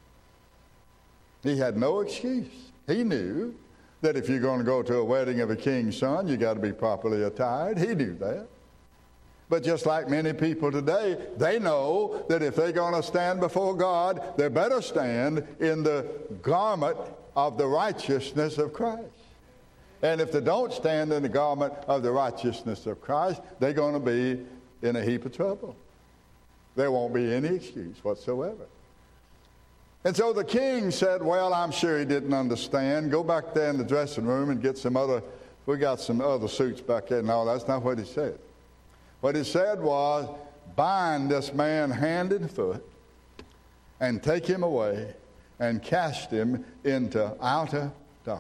He had no excuse. He knew that if you're going to go to a wedding of a king's son, you got to be properly attired. He knew that. But just like many people today, they know that if they're going to stand before God, they better stand in the garment of the righteousness of Christ. And if they don't stand in the garment of the righteousness of Christ, they're going to be in a heap of trouble. There won't be any excuse whatsoever. And so the king said, well, I'm sure he didn't understand. Go back there in the dressing room and get some other, we got some other suits back there. No, that's not what he said. What he said was, bind this man hand and foot and take him away and cast him into outer darkness.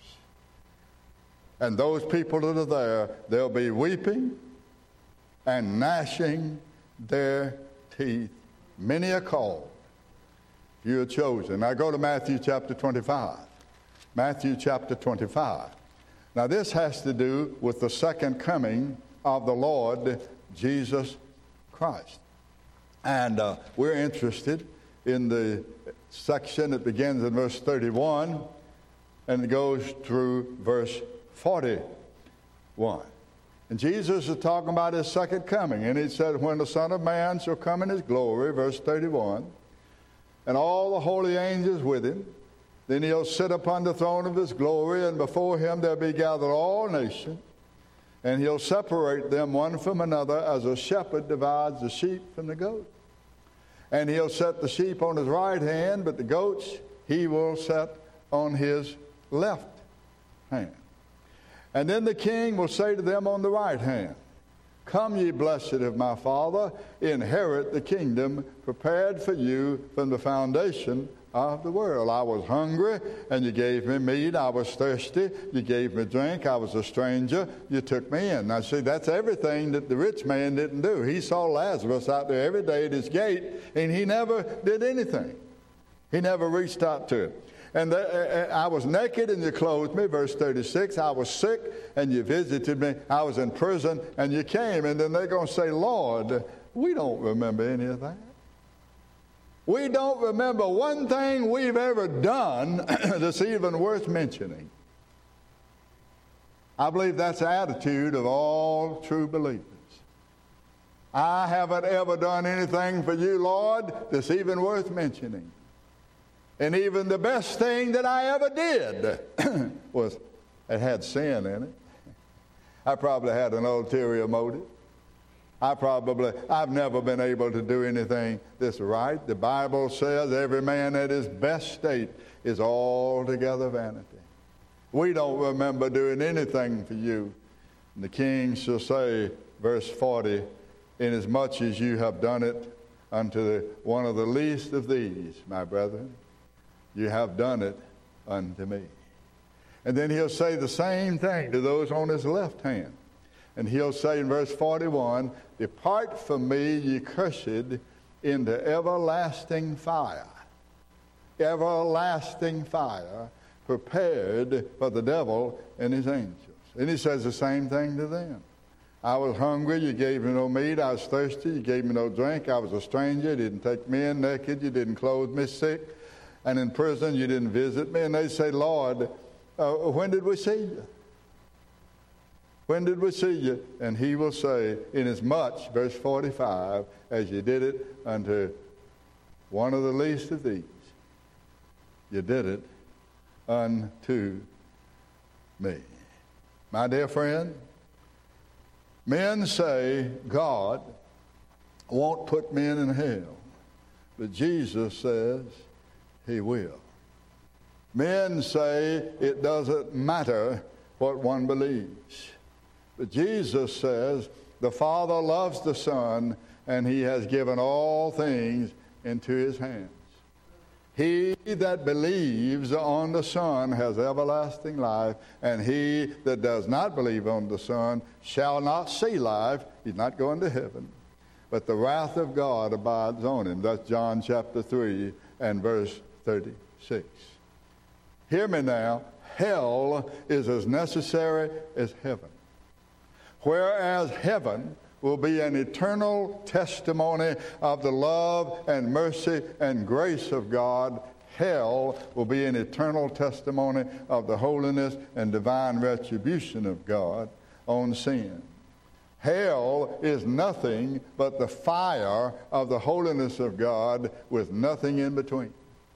And those people that are there, they'll be weeping and gnashing their teeth. Many are called, you are chosen. Now go to Matthew chapter twenty-five. Matthew chapter twenty-five. Now this has to do with the second coming of the Lord Jesus Christ. And uh, we're interested in the section that begins in verse thirty-one and it goes through verse forty-one. And Jesus is talking about his second coming. And he said, when the Son of Man shall come in his glory, verse thirty-one, and all the holy angels with him, then he'll sit upon the throne of his glory, and before him there'll be gathered all nations, and he'll separate them one from another as a shepherd divides the sheep from the goats. And he'll set the sheep on his right hand, but the goats he will set on his left hand. And then the king will say to them on the right hand, come ye blessed of my Father, inherit the kingdom prepared for you from the foundation of the world. I was hungry, and you gave me meat. I was thirsty, you gave me drink. I was a stranger, you took me in. Now see, that's everything that the rich man didn't do. He saw Lazarus out there every day at his gate, and he never did anything. He never reached out to him. And the, uh, I was naked and you clothed me, verse thirty-six. I was sick and you visited me. I was in prison and you came. And then they're going to say, Lord, we don't remember any of that. We don't remember one thing we've ever done that's even worth mentioning. I believe that's the attitude of all true believers. I haven't ever done anything for you, Lord, that's even worth mentioning. And even the best thing that I ever did was, it had sin in it. I probably had an ulterior motive. I probably, I've never been able to do anything that's right. The Bible says every man at his best state is altogether vanity. We don't remember doing anything for you. And the king shall say, verse forty, inasmuch as you have done it unto the, one of the least of these, my brethren, you have done it unto me. And then he'll say the same thing to those on his left hand. And he'll say in verse forty-one, depart from me, ye cursed, into everlasting fire. Everlasting fire prepared for the devil and his angels. And he says the same thing to them. I was hungry, you gave me no meat. I was thirsty, you gave me no drink. I was a stranger, you didn't take me in. Naked, you didn't clothe me. Sick, and in prison, you didn't visit me. And they say, Lord, uh, when did we see you? When did we see you? And he will say, inasmuch, verse forty-five, as you did it unto one of the least of these, you did it unto me. My dear friend, men say God won't put men in hell, but Jesus says he will. Men say it doesn't matter what one believes, but Jesus says the Father loves the Son, and he has given all things into his hands. He that believes on the Son has everlasting life, and he that does not believe on the Son shall not see life. He's not going to heaven, but the wrath of God abides on him. That's John chapter three and verse thirty-six. Hear me now. Hell is as necessary as heaven. Whereas heaven will be an eternal testimony of the love and mercy and grace of God, hell will be an eternal testimony of the holiness and divine retribution of God on sin. Hell is nothing but the fire of the holiness of God with nothing in between.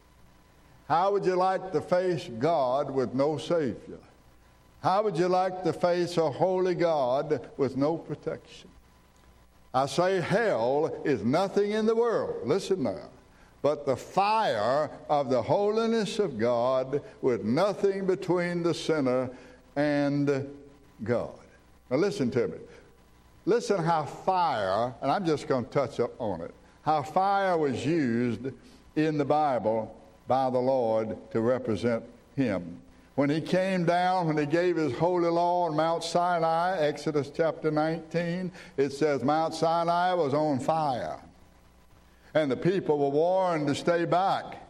How would you like to face God with no Savior? How would you like to face a holy God with no protection? I say hell is nothing in the world, listen now, but the fire of the holiness of God with nothing between the sinner and God. Now listen to me. Listen how fire, and I'm just going to touch up on it, how fire was used in the Bible by the Lord to represent him. When he came down, when he gave his holy law on Mount Sinai, Exodus chapter nineteen, it says Mount Sinai was on fire. And the people were warned to stay back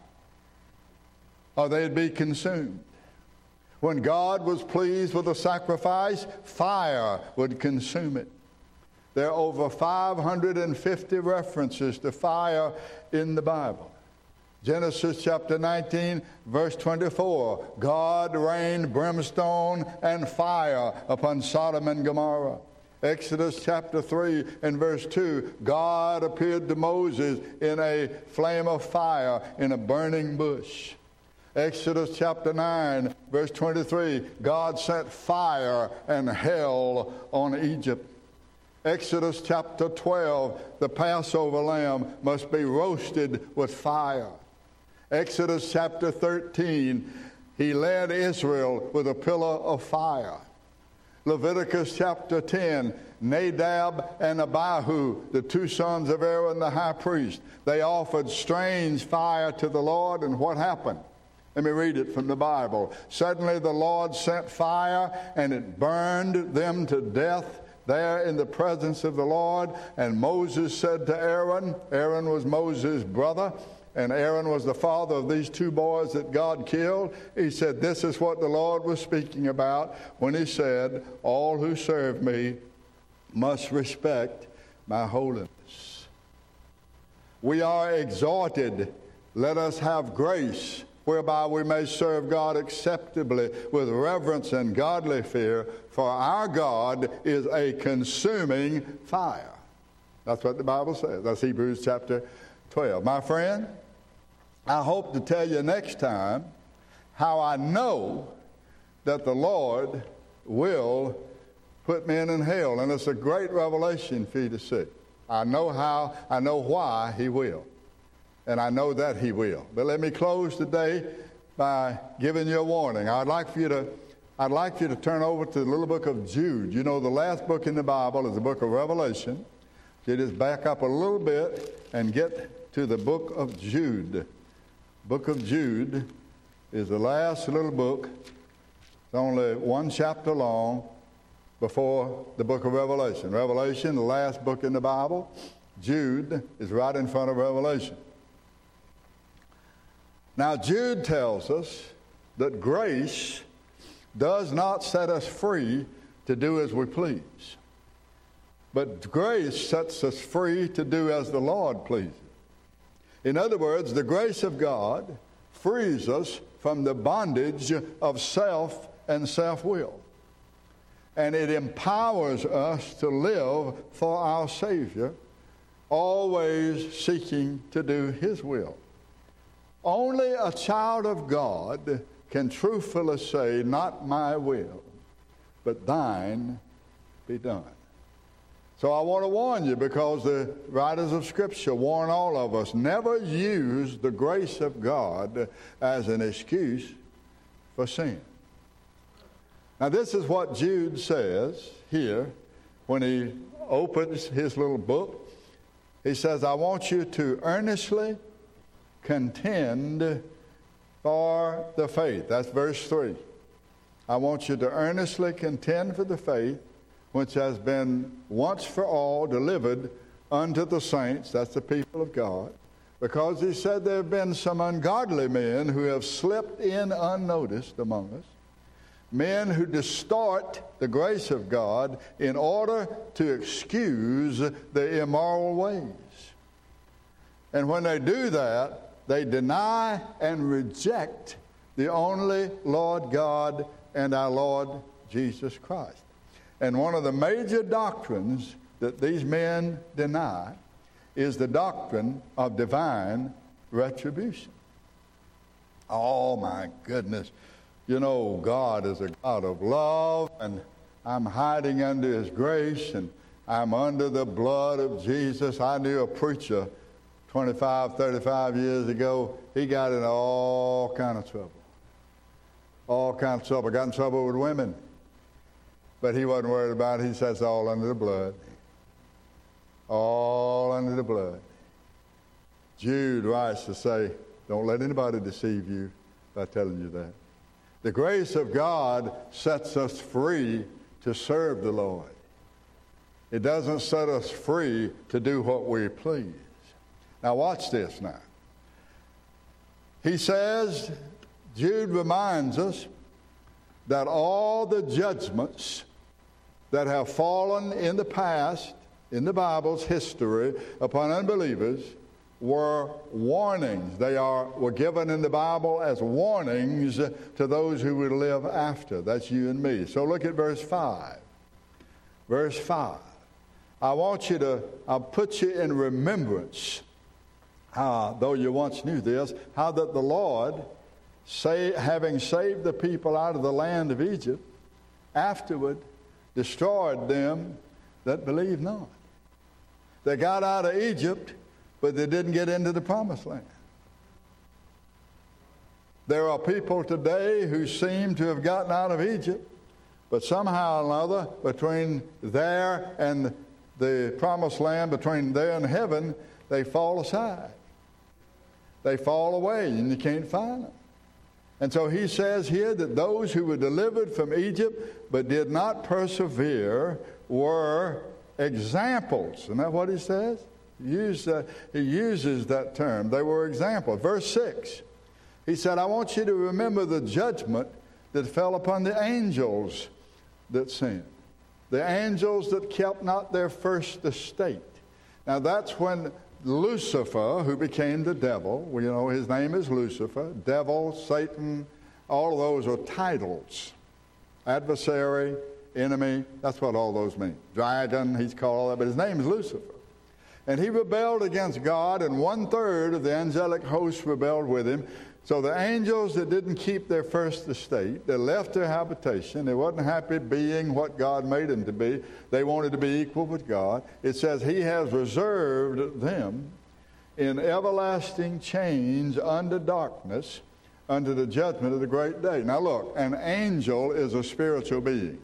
or they'd be consumed. When God was pleased with a sacrifice, fire would consume it. There are over five hundred fifty references to fire in the Bible. Genesis chapter nineteen, verse twenty-four, God rained brimstone and fire upon Sodom and Gomorrah. Exodus chapter three and verse two, God appeared to Moses in a flame of fire in a burning bush. Exodus chapter nine, verse twenty-three, God sent fire and hell on Egypt. Exodus chapter twelve, the Passover lamb must be roasted with fire. Exodus chapter thirteen, he led Israel with a pillar of fire. Leviticus chapter ten, Nadab and Abihu, the two sons of Aaron the high priest, they offered strange fire to the Lord, and what happened? Let me read it from the Bible. Suddenly the Lord sent fire, and it burned them to death there in the presence of the Lord. And Moses said to Aaron, Aaron was Moses' brother, and Aaron was the father of these two boys that God killed. He said, this is what the Lord was speaking about when he said, all who serve me must respect my holiness. We are exhorted, let us have grace, whereby we may serve God acceptably with reverence and godly fear, for our God is a consuming fire. That's what the Bible says. That's Hebrews chapter twelve. My friend, I hope to tell you next time how I know that the Lord will put men in hell. And it's a great revelation for you to see. I know how, I know why he will. And I know that he will. But let me close today by giving you a warning. I'd like for you to, I'd like for you to turn over to the little book of Jude. You know, the last book in the Bible is the book of Revelation. You just back up a little bit and get to the book of Jude. Book of Jude is the last little book. It's only one chapter long before the book of Revelation. Revelation, the last book in the Bible. Jude is right in front of Revelation. Now, Jude tells us that grace does not set us free to do as we please, but grace sets us free to do as the Lord pleases. In other words, the grace of God frees us from the bondage of self and self-will. and it empowers us to live for our Savior, always seeking to do His will. Only a child of God can truthfully say, not my will, but thine be done. So I want to warn you, because the writers of Scripture warn all of us, never use the grace of God as an excuse for sin. Now this is what Jude says here when he opens his little book. He says, I want you to earnestly contend for the faith. That's verse three. I want you to earnestly contend for the faith which has been once for all delivered unto the saints. That's the people of God. Because he said there have been some ungodly men who have slipped in unnoticed among us. Men who distort the grace of God in order to excuse their immoral ways. And when they do that, they deny and reject the only Lord God and our Lord Jesus Christ. And one of the major doctrines that these men deny is the doctrine of divine retribution. Oh my goodness. You know, God is a God of love, and I'm hiding under His grace, and I'm under the blood of Jesus. I knew a preacher twenty-five, thirty-five years ago. He got in all kind of trouble. All kind of trouble. Got in trouble with women. But he wasn't worried about it. He says, all under the blood. All under the blood. Jude writes to say, don't let anybody deceive you by telling you that. The grace of God sets us free to serve the Lord. It doesn't set us free to do what we please. Now watch this now. He says, Jude reminds us that all the judgments that have fallen in the past, in the Bible's history, upon unbelievers were warnings. They are were given in the Bible as warnings to those who would live after. That's you and me. So look at verse five. Verse five. I want you to, I'll put you in remembrance, how, though you once knew this, how that the Lord, say, having saved the people out of the land of Egypt, afterward destroyed them that believe not. They got out of Egypt, but they didn't get into the promised land. There are people today who seem to have gotten out of Egypt, but somehow or another, between there and the promised land, between there and heaven, they fall aside. They fall away, and you can't find them. And so he says here that those who were delivered from Egypt but did not persevere were examples. Isn't that what he says? He, used, uh, he uses that term. They were examples. Verse six, he said, I want you to remember the judgment that fell upon the angels that sinned. The angels that kept not their first estate. Now that's when Lucifer, who became the devil, well, you know, his name is Lucifer, devil, Satan, all of those are titles. Adversary, enemy, that's what all those mean. Dragon, he's called all that, but his name is Lucifer. And he rebelled against God, and one-third of the angelic host rebelled with him. So the angels that didn't keep their first estate, they left their habitation. They wasn't happy being what God made them to be. They wanted to be equal with God. It says he has reserved them in everlasting chains under darkness, under the judgment of the great day. Now look, an angel is a spiritual being.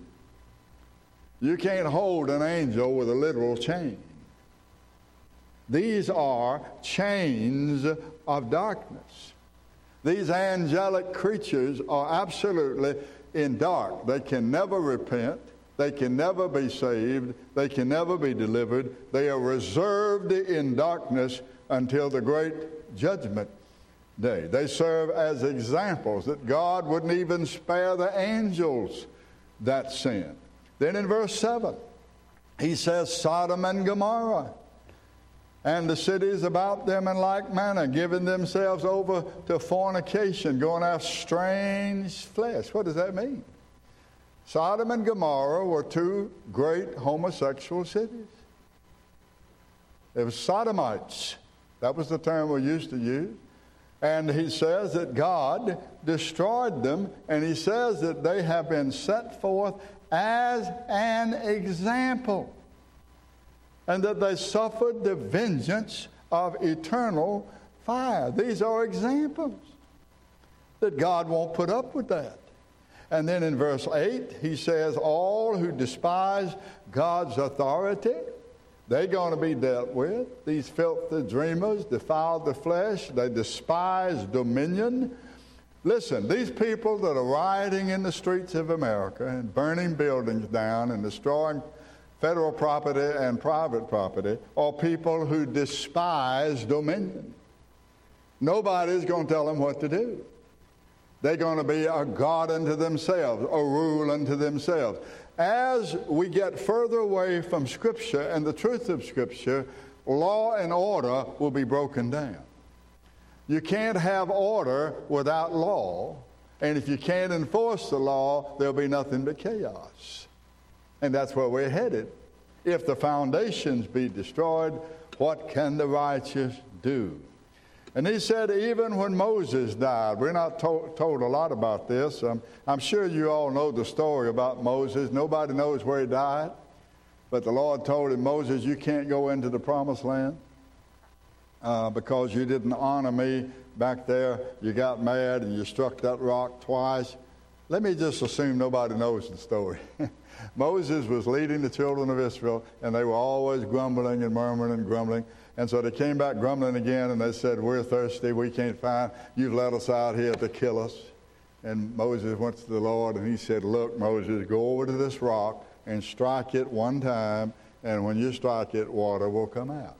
You can't hold an angel with a literal chain. These are chains of darkness. These angelic creatures are absolutely in dark. They can never repent. They can never be saved. They can never be delivered. They are reserved in darkness until the great judgment day. They serve as examples that God wouldn't even spare the angels that sin. Then in verse seven, he says, Sodom and Gomorrah, and the cities about them in like manner, giving themselves over to fornication, going after strange flesh. What does that mean? Sodom and Gomorrah were two great homosexual cities. It was sodomites. That was the term we used to use. And he says that God destroyed them, and he says that they have been set forth as an example, and that they suffered the vengeance of eternal fire. These are examples that God won't put up with that. And then in verse eight, he says, all who despise God's authority, they're going to be dealt with. These filthy dreamers defile the flesh. They despise dominion. Listen, these people that are rioting in the streets of America and burning buildings down and destroying federal property and private property are people who despise dominion. Nobody's going to tell them what to do. They're going to be a God unto themselves, a rule unto themselves. As we get further away from Scripture and the truth of Scripture, law and order will be broken down. You can't have order without law, and if you can't enforce the law, there'll be nothing but chaos. And that's where we're headed. If the foundations be destroyed, what can the righteous do? And he said, even when Moses died, we're not to- told a lot about this. Um, I'm sure you all know the story about Moses. Nobody knows where he died. But the Lord told him, Moses, you can't go into the promised land uh, because you didn't honor me back there. You got mad and you struck that rock twice. Let me just assume nobody knows the story. Moses was leading the children of Israel, and they were always grumbling and murmuring and grumbling. And so they came back grumbling again, and they said, we're thirsty, we can't find, you've let us out here to kill us. And Moses went to the Lord, and he said, look, Moses, go over to this rock and strike it one time, and when you strike it, water will come out.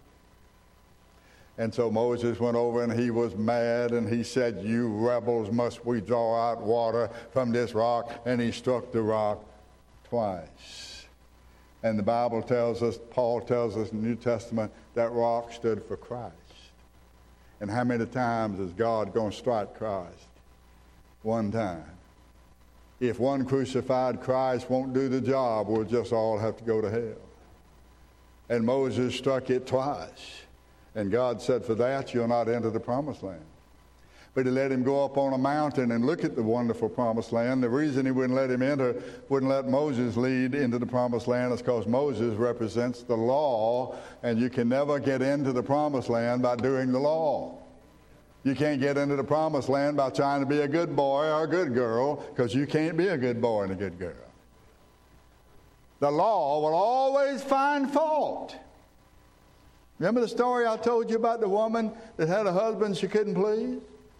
And so Moses went over, and he was mad, and he said, you rebels, must we draw out water from this rock? And he struck the rock twice. And the Bible tells us, Paul tells us in the New Testament, that rock stood for Christ. And how many times is God going to strike Christ? One time. If one crucified Christ won't do the job, we'll just all have to go to hell. And Moses struck it twice. And God said, for that you'll not enter the promised land. But he let him go up on a mountain and look at the wonderful promised land. The reason he wouldn't let him enter, wouldn't let Moses lead into the promised land is because Moses represents the law, and you can never get into the promised land by doing the law. You can't get into the promised land by trying to be a good boy or a good girl, because you can't be a good boy and a good girl. The law will always find fault. Remember the story I told you about the woman that had a husband she couldn't please?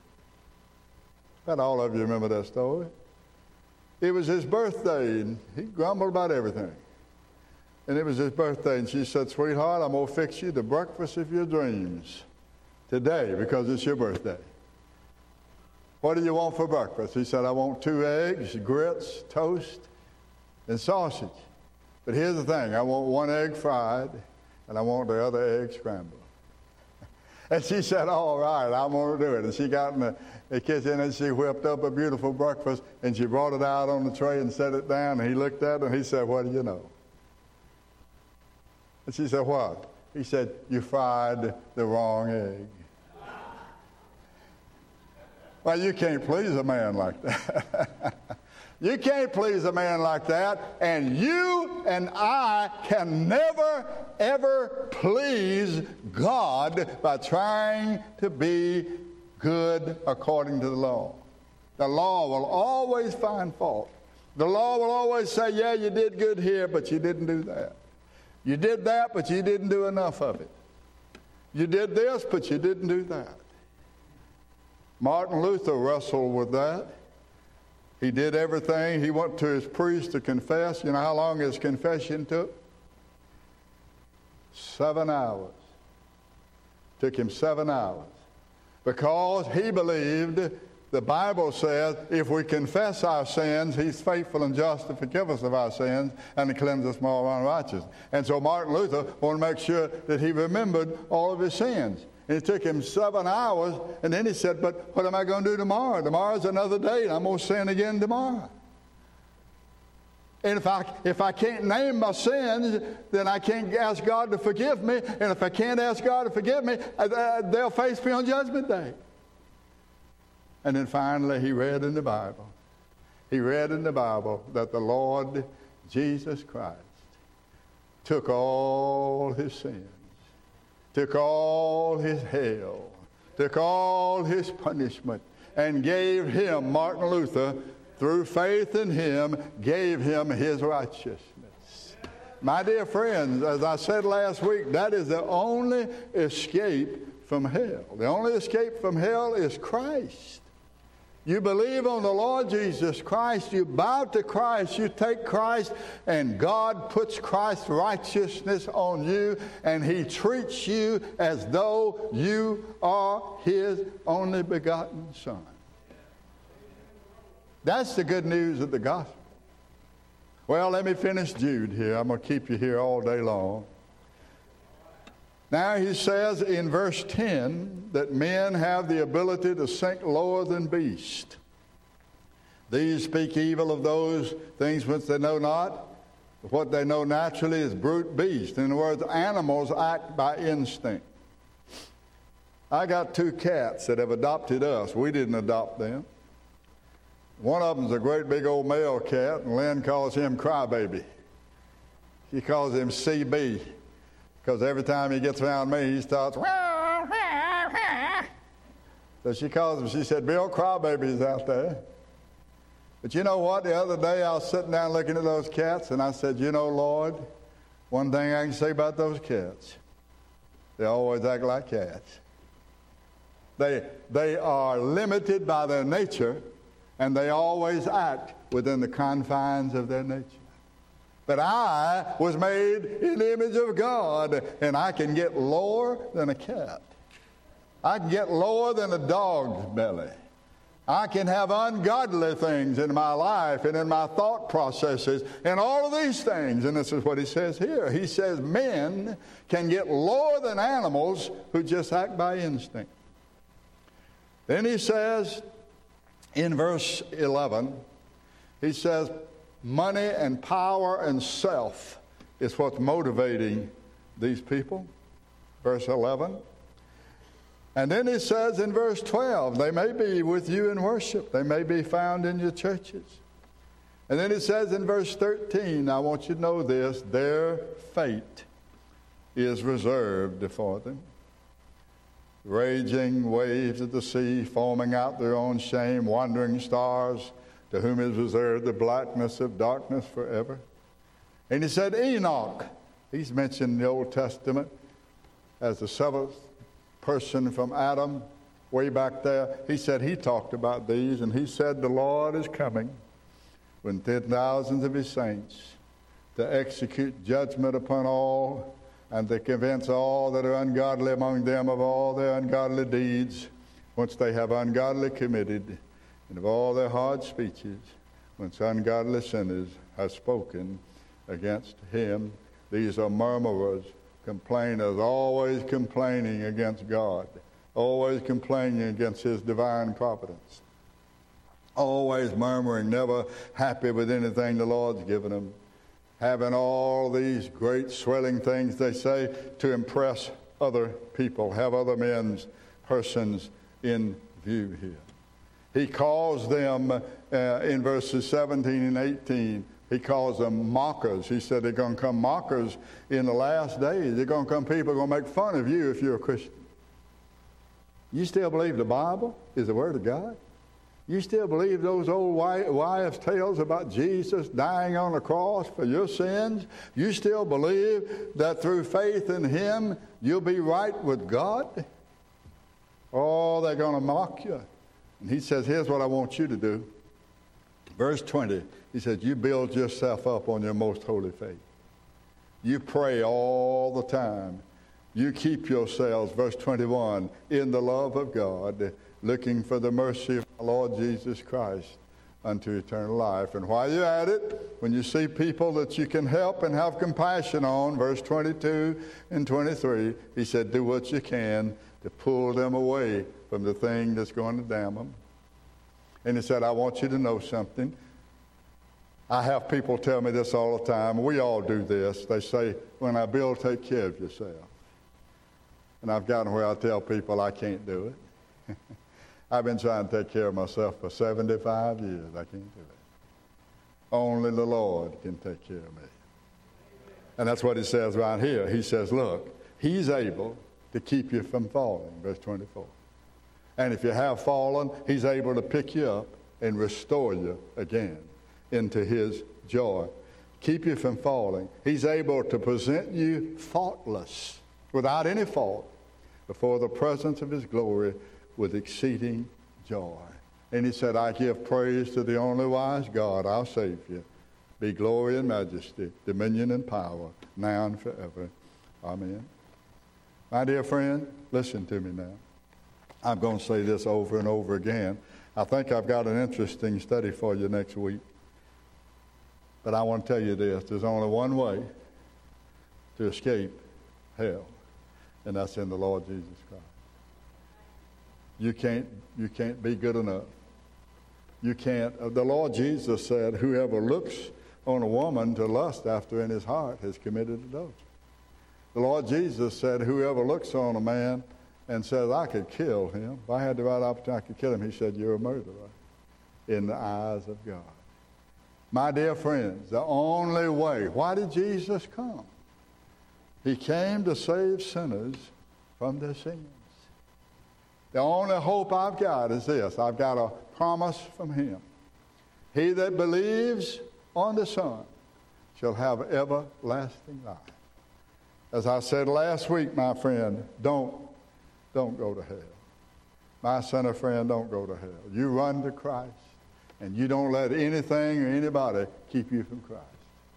Not all of you remember that story. It was his birthday, and he grumbled about everything. And it was his birthday, and she said, sweetheart, I'm going to fix you the breakfast of your dreams today because it's your birthday. What do you want for breakfast? He said, I want two eggs, grits, toast, and sausage. But here's the thing, I want one egg fried, and I want the other egg scrambled. And she said, all right, I'm going to do it. And she got in the, the kitchen and she whipped up a beautiful breakfast, and she brought it out on the tray and set it down. And he looked at it and he said, what do you know? And she said, what? He said, you fried the wrong egg. Well, you can't please a man like that. You can't please a man like that, and you and I can never, ever please God by trying to be good according to the law. The law will always find fault. The law will always say, yeah, you did good here, but you didn't do that. You did that, but you didn't do enough of it. You did this, but you didn't do that. Martin Luther wrestled with that. He did everything. He went to his priest to confess. You know how long his confession took? Seven hours. Took him seven hours. Because he believed, the Bible says, if we confess our sins, he's faithful and just to forgive us of our sins and to cleanse us from all unrighteousness. And so Martin Luther wanted to make sure that he remembered all of his sins. And it took him seven hours, and then he said, but what am I going to do tomorrow? Tomorrow's another day, and I'm going to sin again tomorrow. And if I, if I can't name my sins, then I can't ask God to forgive me. And if I can't ask God to forgive me, uh, they'll face me on Judgment Day. And then finally, he read in the Bible. He read in the Bible that the Lord Jesus Christ took all his sins, took all his hell, took all his punishment, and gave him, Martin Luther, through faith in him, gave him his righteousness. My dear friends, as I said last week, that is the only escape from hell. The only escape from hell is Christ. You believe on the Lord Jesus Christ, you bow to Christ, you take Christ, and God puts Christ's righteousness on you, and he treats you as though you are his only begotten Son. That's the good news of the gospel. Well, let me finish Jude here. I'm going to keep you here all day long. Now he says in verse ten that men have the ability to sink lower than beasts. These speak evil of those things which they know not. What they know naturally is brute beast. In other words, animals act by instinct. I got two cats that have adopted us. We didn't adopt them. One of them's a great big old male cat, and Lynn calls him Crybaby. She calls him C B. Because every time he gets around me, he starts, wah, wah, wah. So she calls him, she said, Bill, Crybaby's out there. But you know what? The other day I was sitting down looking at those cats, and I said, you know, Lord, one thing I can say about those cats, they always act like cats. They, they are limited by their nature, and they always act within the confines of their nature. But I was made in the image of God, and I can get lower than a cat. I can get lower than a dog's belly. I can have ungodly things in my life and in my thought processes and all of these things. And this is what he says here. He says men can get lower than animals who just act by instinct. Then he says in verse eleven, he says, money and power and self is what's motivating these people. Verse eleven. And then he says in verse twelve, they may be with you in worship. They may be found in your churches. And then it says in verse thirteen, I want you to know this, their fate is reserved for them. Raging waves of the sea, foaming out their own shame, wandering stars, to whom is reserved the blackness of darkness forever. And he said, Enoch, he's mentioned in the Old Testament as the seventh person from Adam, way back there. He said he talked about these, and he said the Lord is coming with ten thousands of his saints to execute judgment upon all and to convince all that are ungodly among them of all their ungodly deeds, once they have ungodly committed, and of all their hard speeches, whence ungodly sinners have spoken against him. These are murmurers, complainers, always complaining against God, always complaining against his divine providence, always murmuring, never happy with anything the Lord's given them, having all these great swelling things, they say, to impress other people, have other men's persons in view here. He calls them, uh, in verses seventeen and eighteen, he calls them mockers. He said they're going to come mockers in the last days. They're going to come people who are going to make fun of you if you're a Christian. You still believe the Bible is the Word of God? You still believe those old wives' tales about Jesus dying on the cross for your sins? You still believe that through faith in him you'll be right with God? Oh, they're going to mock you. And he says, here's what I want you to do. Verse twenty, he says, you build yourself up on your most holy faith. You pray all the time. You keep yourselves, verse twenty-one, in the love of God, looking for the mercy of our Lord Jesus Christ unto eternal life. And while you're at it, when you see people that you can help and have compassion on, verse twenty-two and twenty-three, he said, do what you can to pull them away from the thing that's going to damn them. And he said, I want you to know something. I have people tell me this all the time. We all do this. They say, when I build, take care of yourself. And I've gotten where I tell people I can't do it. I've been trying to take care of myself for seventy-five years. I can't do it. Only the Lord can take care of me. And that's what he says right here. He says, look, he's able to keep you from falling, verse twenty-four. And if you have fallen, he's able to pick you up and restore you again into his joy. Keep you from falling. He's able to present you faultless, without any fault, before the presence of his glory with exceeding joy. And he said, I give praise to the only wise God, our Savior. Be glory and majesty, dominion and power, now and forever. Amen. My dear friend, listen to me now. I'm going to say this over and over again. I think I've got an interesting study for you next week. But I want to tell you this. There's only one way to escape hell, and that's in the Lord Jesus Christ. You can't, you can't be good enough. You can't. Uh, the Lord Jesus said, whoever looks on a woman to lust after in his heart has committed adultery. The Lord Jesus said, whoever looks on a man and says, I could kill him, if I had the right opportunity, I could kill him, he said, you're a murderer in the eyes of God. My dear friends, the only way. Why did Jesus come? He came to save sinners from their sins. The only hope I've got is this. I've got a promise from him. He that believes on the Son shall have everlasting life. As I said last week, my friend, don't, don't go to hell. My sinner friend, don't go to hell. You run to Christ, and you don't let anything or anybody keep you from Christ.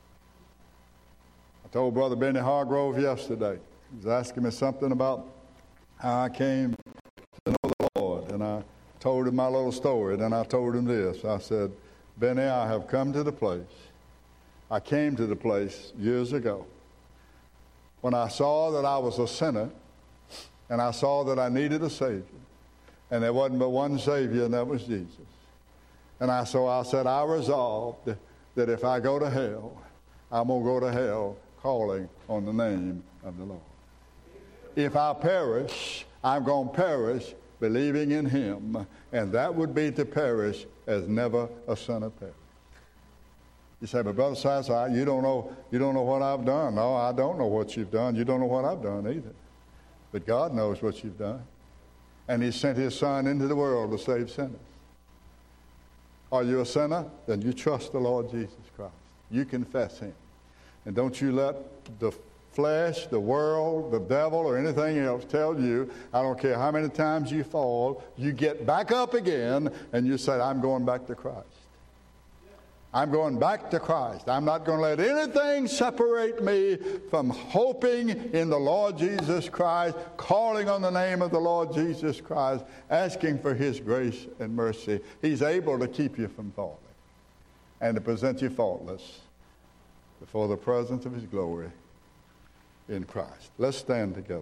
I told Brother Benny Hargrove yesterday. He was asking me something about how I came to know the Lord, and I told him my little story. Then I told him this. I said, Benny, I have come to the place. I came to the place years ago when I saw that I was a sinner, and I saw that I needed a Savior, and there wasn't but one Savior, and that was Jesus. And I so I said, I resolved that if I go to hell, I'm going to go to hell calling on the name of the Lord. If I perish, I'm going to perish believing in him, and that would be to perish as never a sinner perished. You say, but Brother Silas, you don't know, you don't know what I've done. No, I don't know what you've done. You don't know what I've done either. But God knows what you've done. And he sent his Son into the world to save sinners. Are you a sinner? Then you trust the Lord Jesus Christ. You confess him. And don't you let the flesh, the world, the devil, or anything else tell you, I don't care how many times you fall, you get back up again and you say, I'm going back to Christ. I'm going back to Christ. I'm not going to let anything separate me from hoping in the Lord Jesus Christ, calling on the name of the Lord Jesus Christ, asking for his grace and mercy. He's able to keep you from falling and to present you faultless before the presence of his glory in Christ. Let's stand together.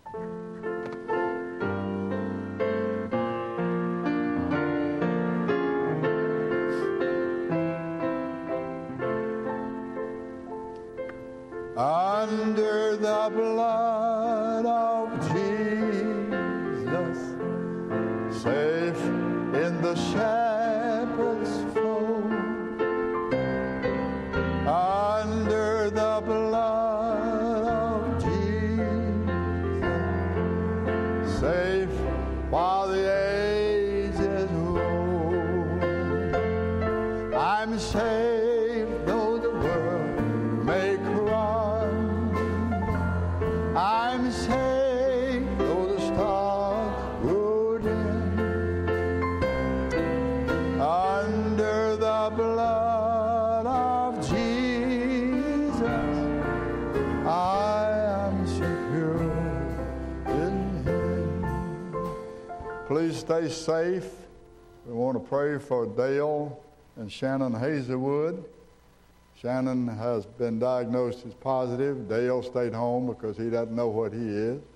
Under the blood of Jesus, safe in the shepherd's fold, under the blood of Jesus, safe while the ages roll. I'm safe though the world may cry. I'm safe though the stars go dim. Under the blood of Jesus, I am secure in him. Please stay safe. We want to pray for Dale and Shannon Hazelwood. Shannon has been diagnosed as positive. Dale stayed home because he doesn't know what he is.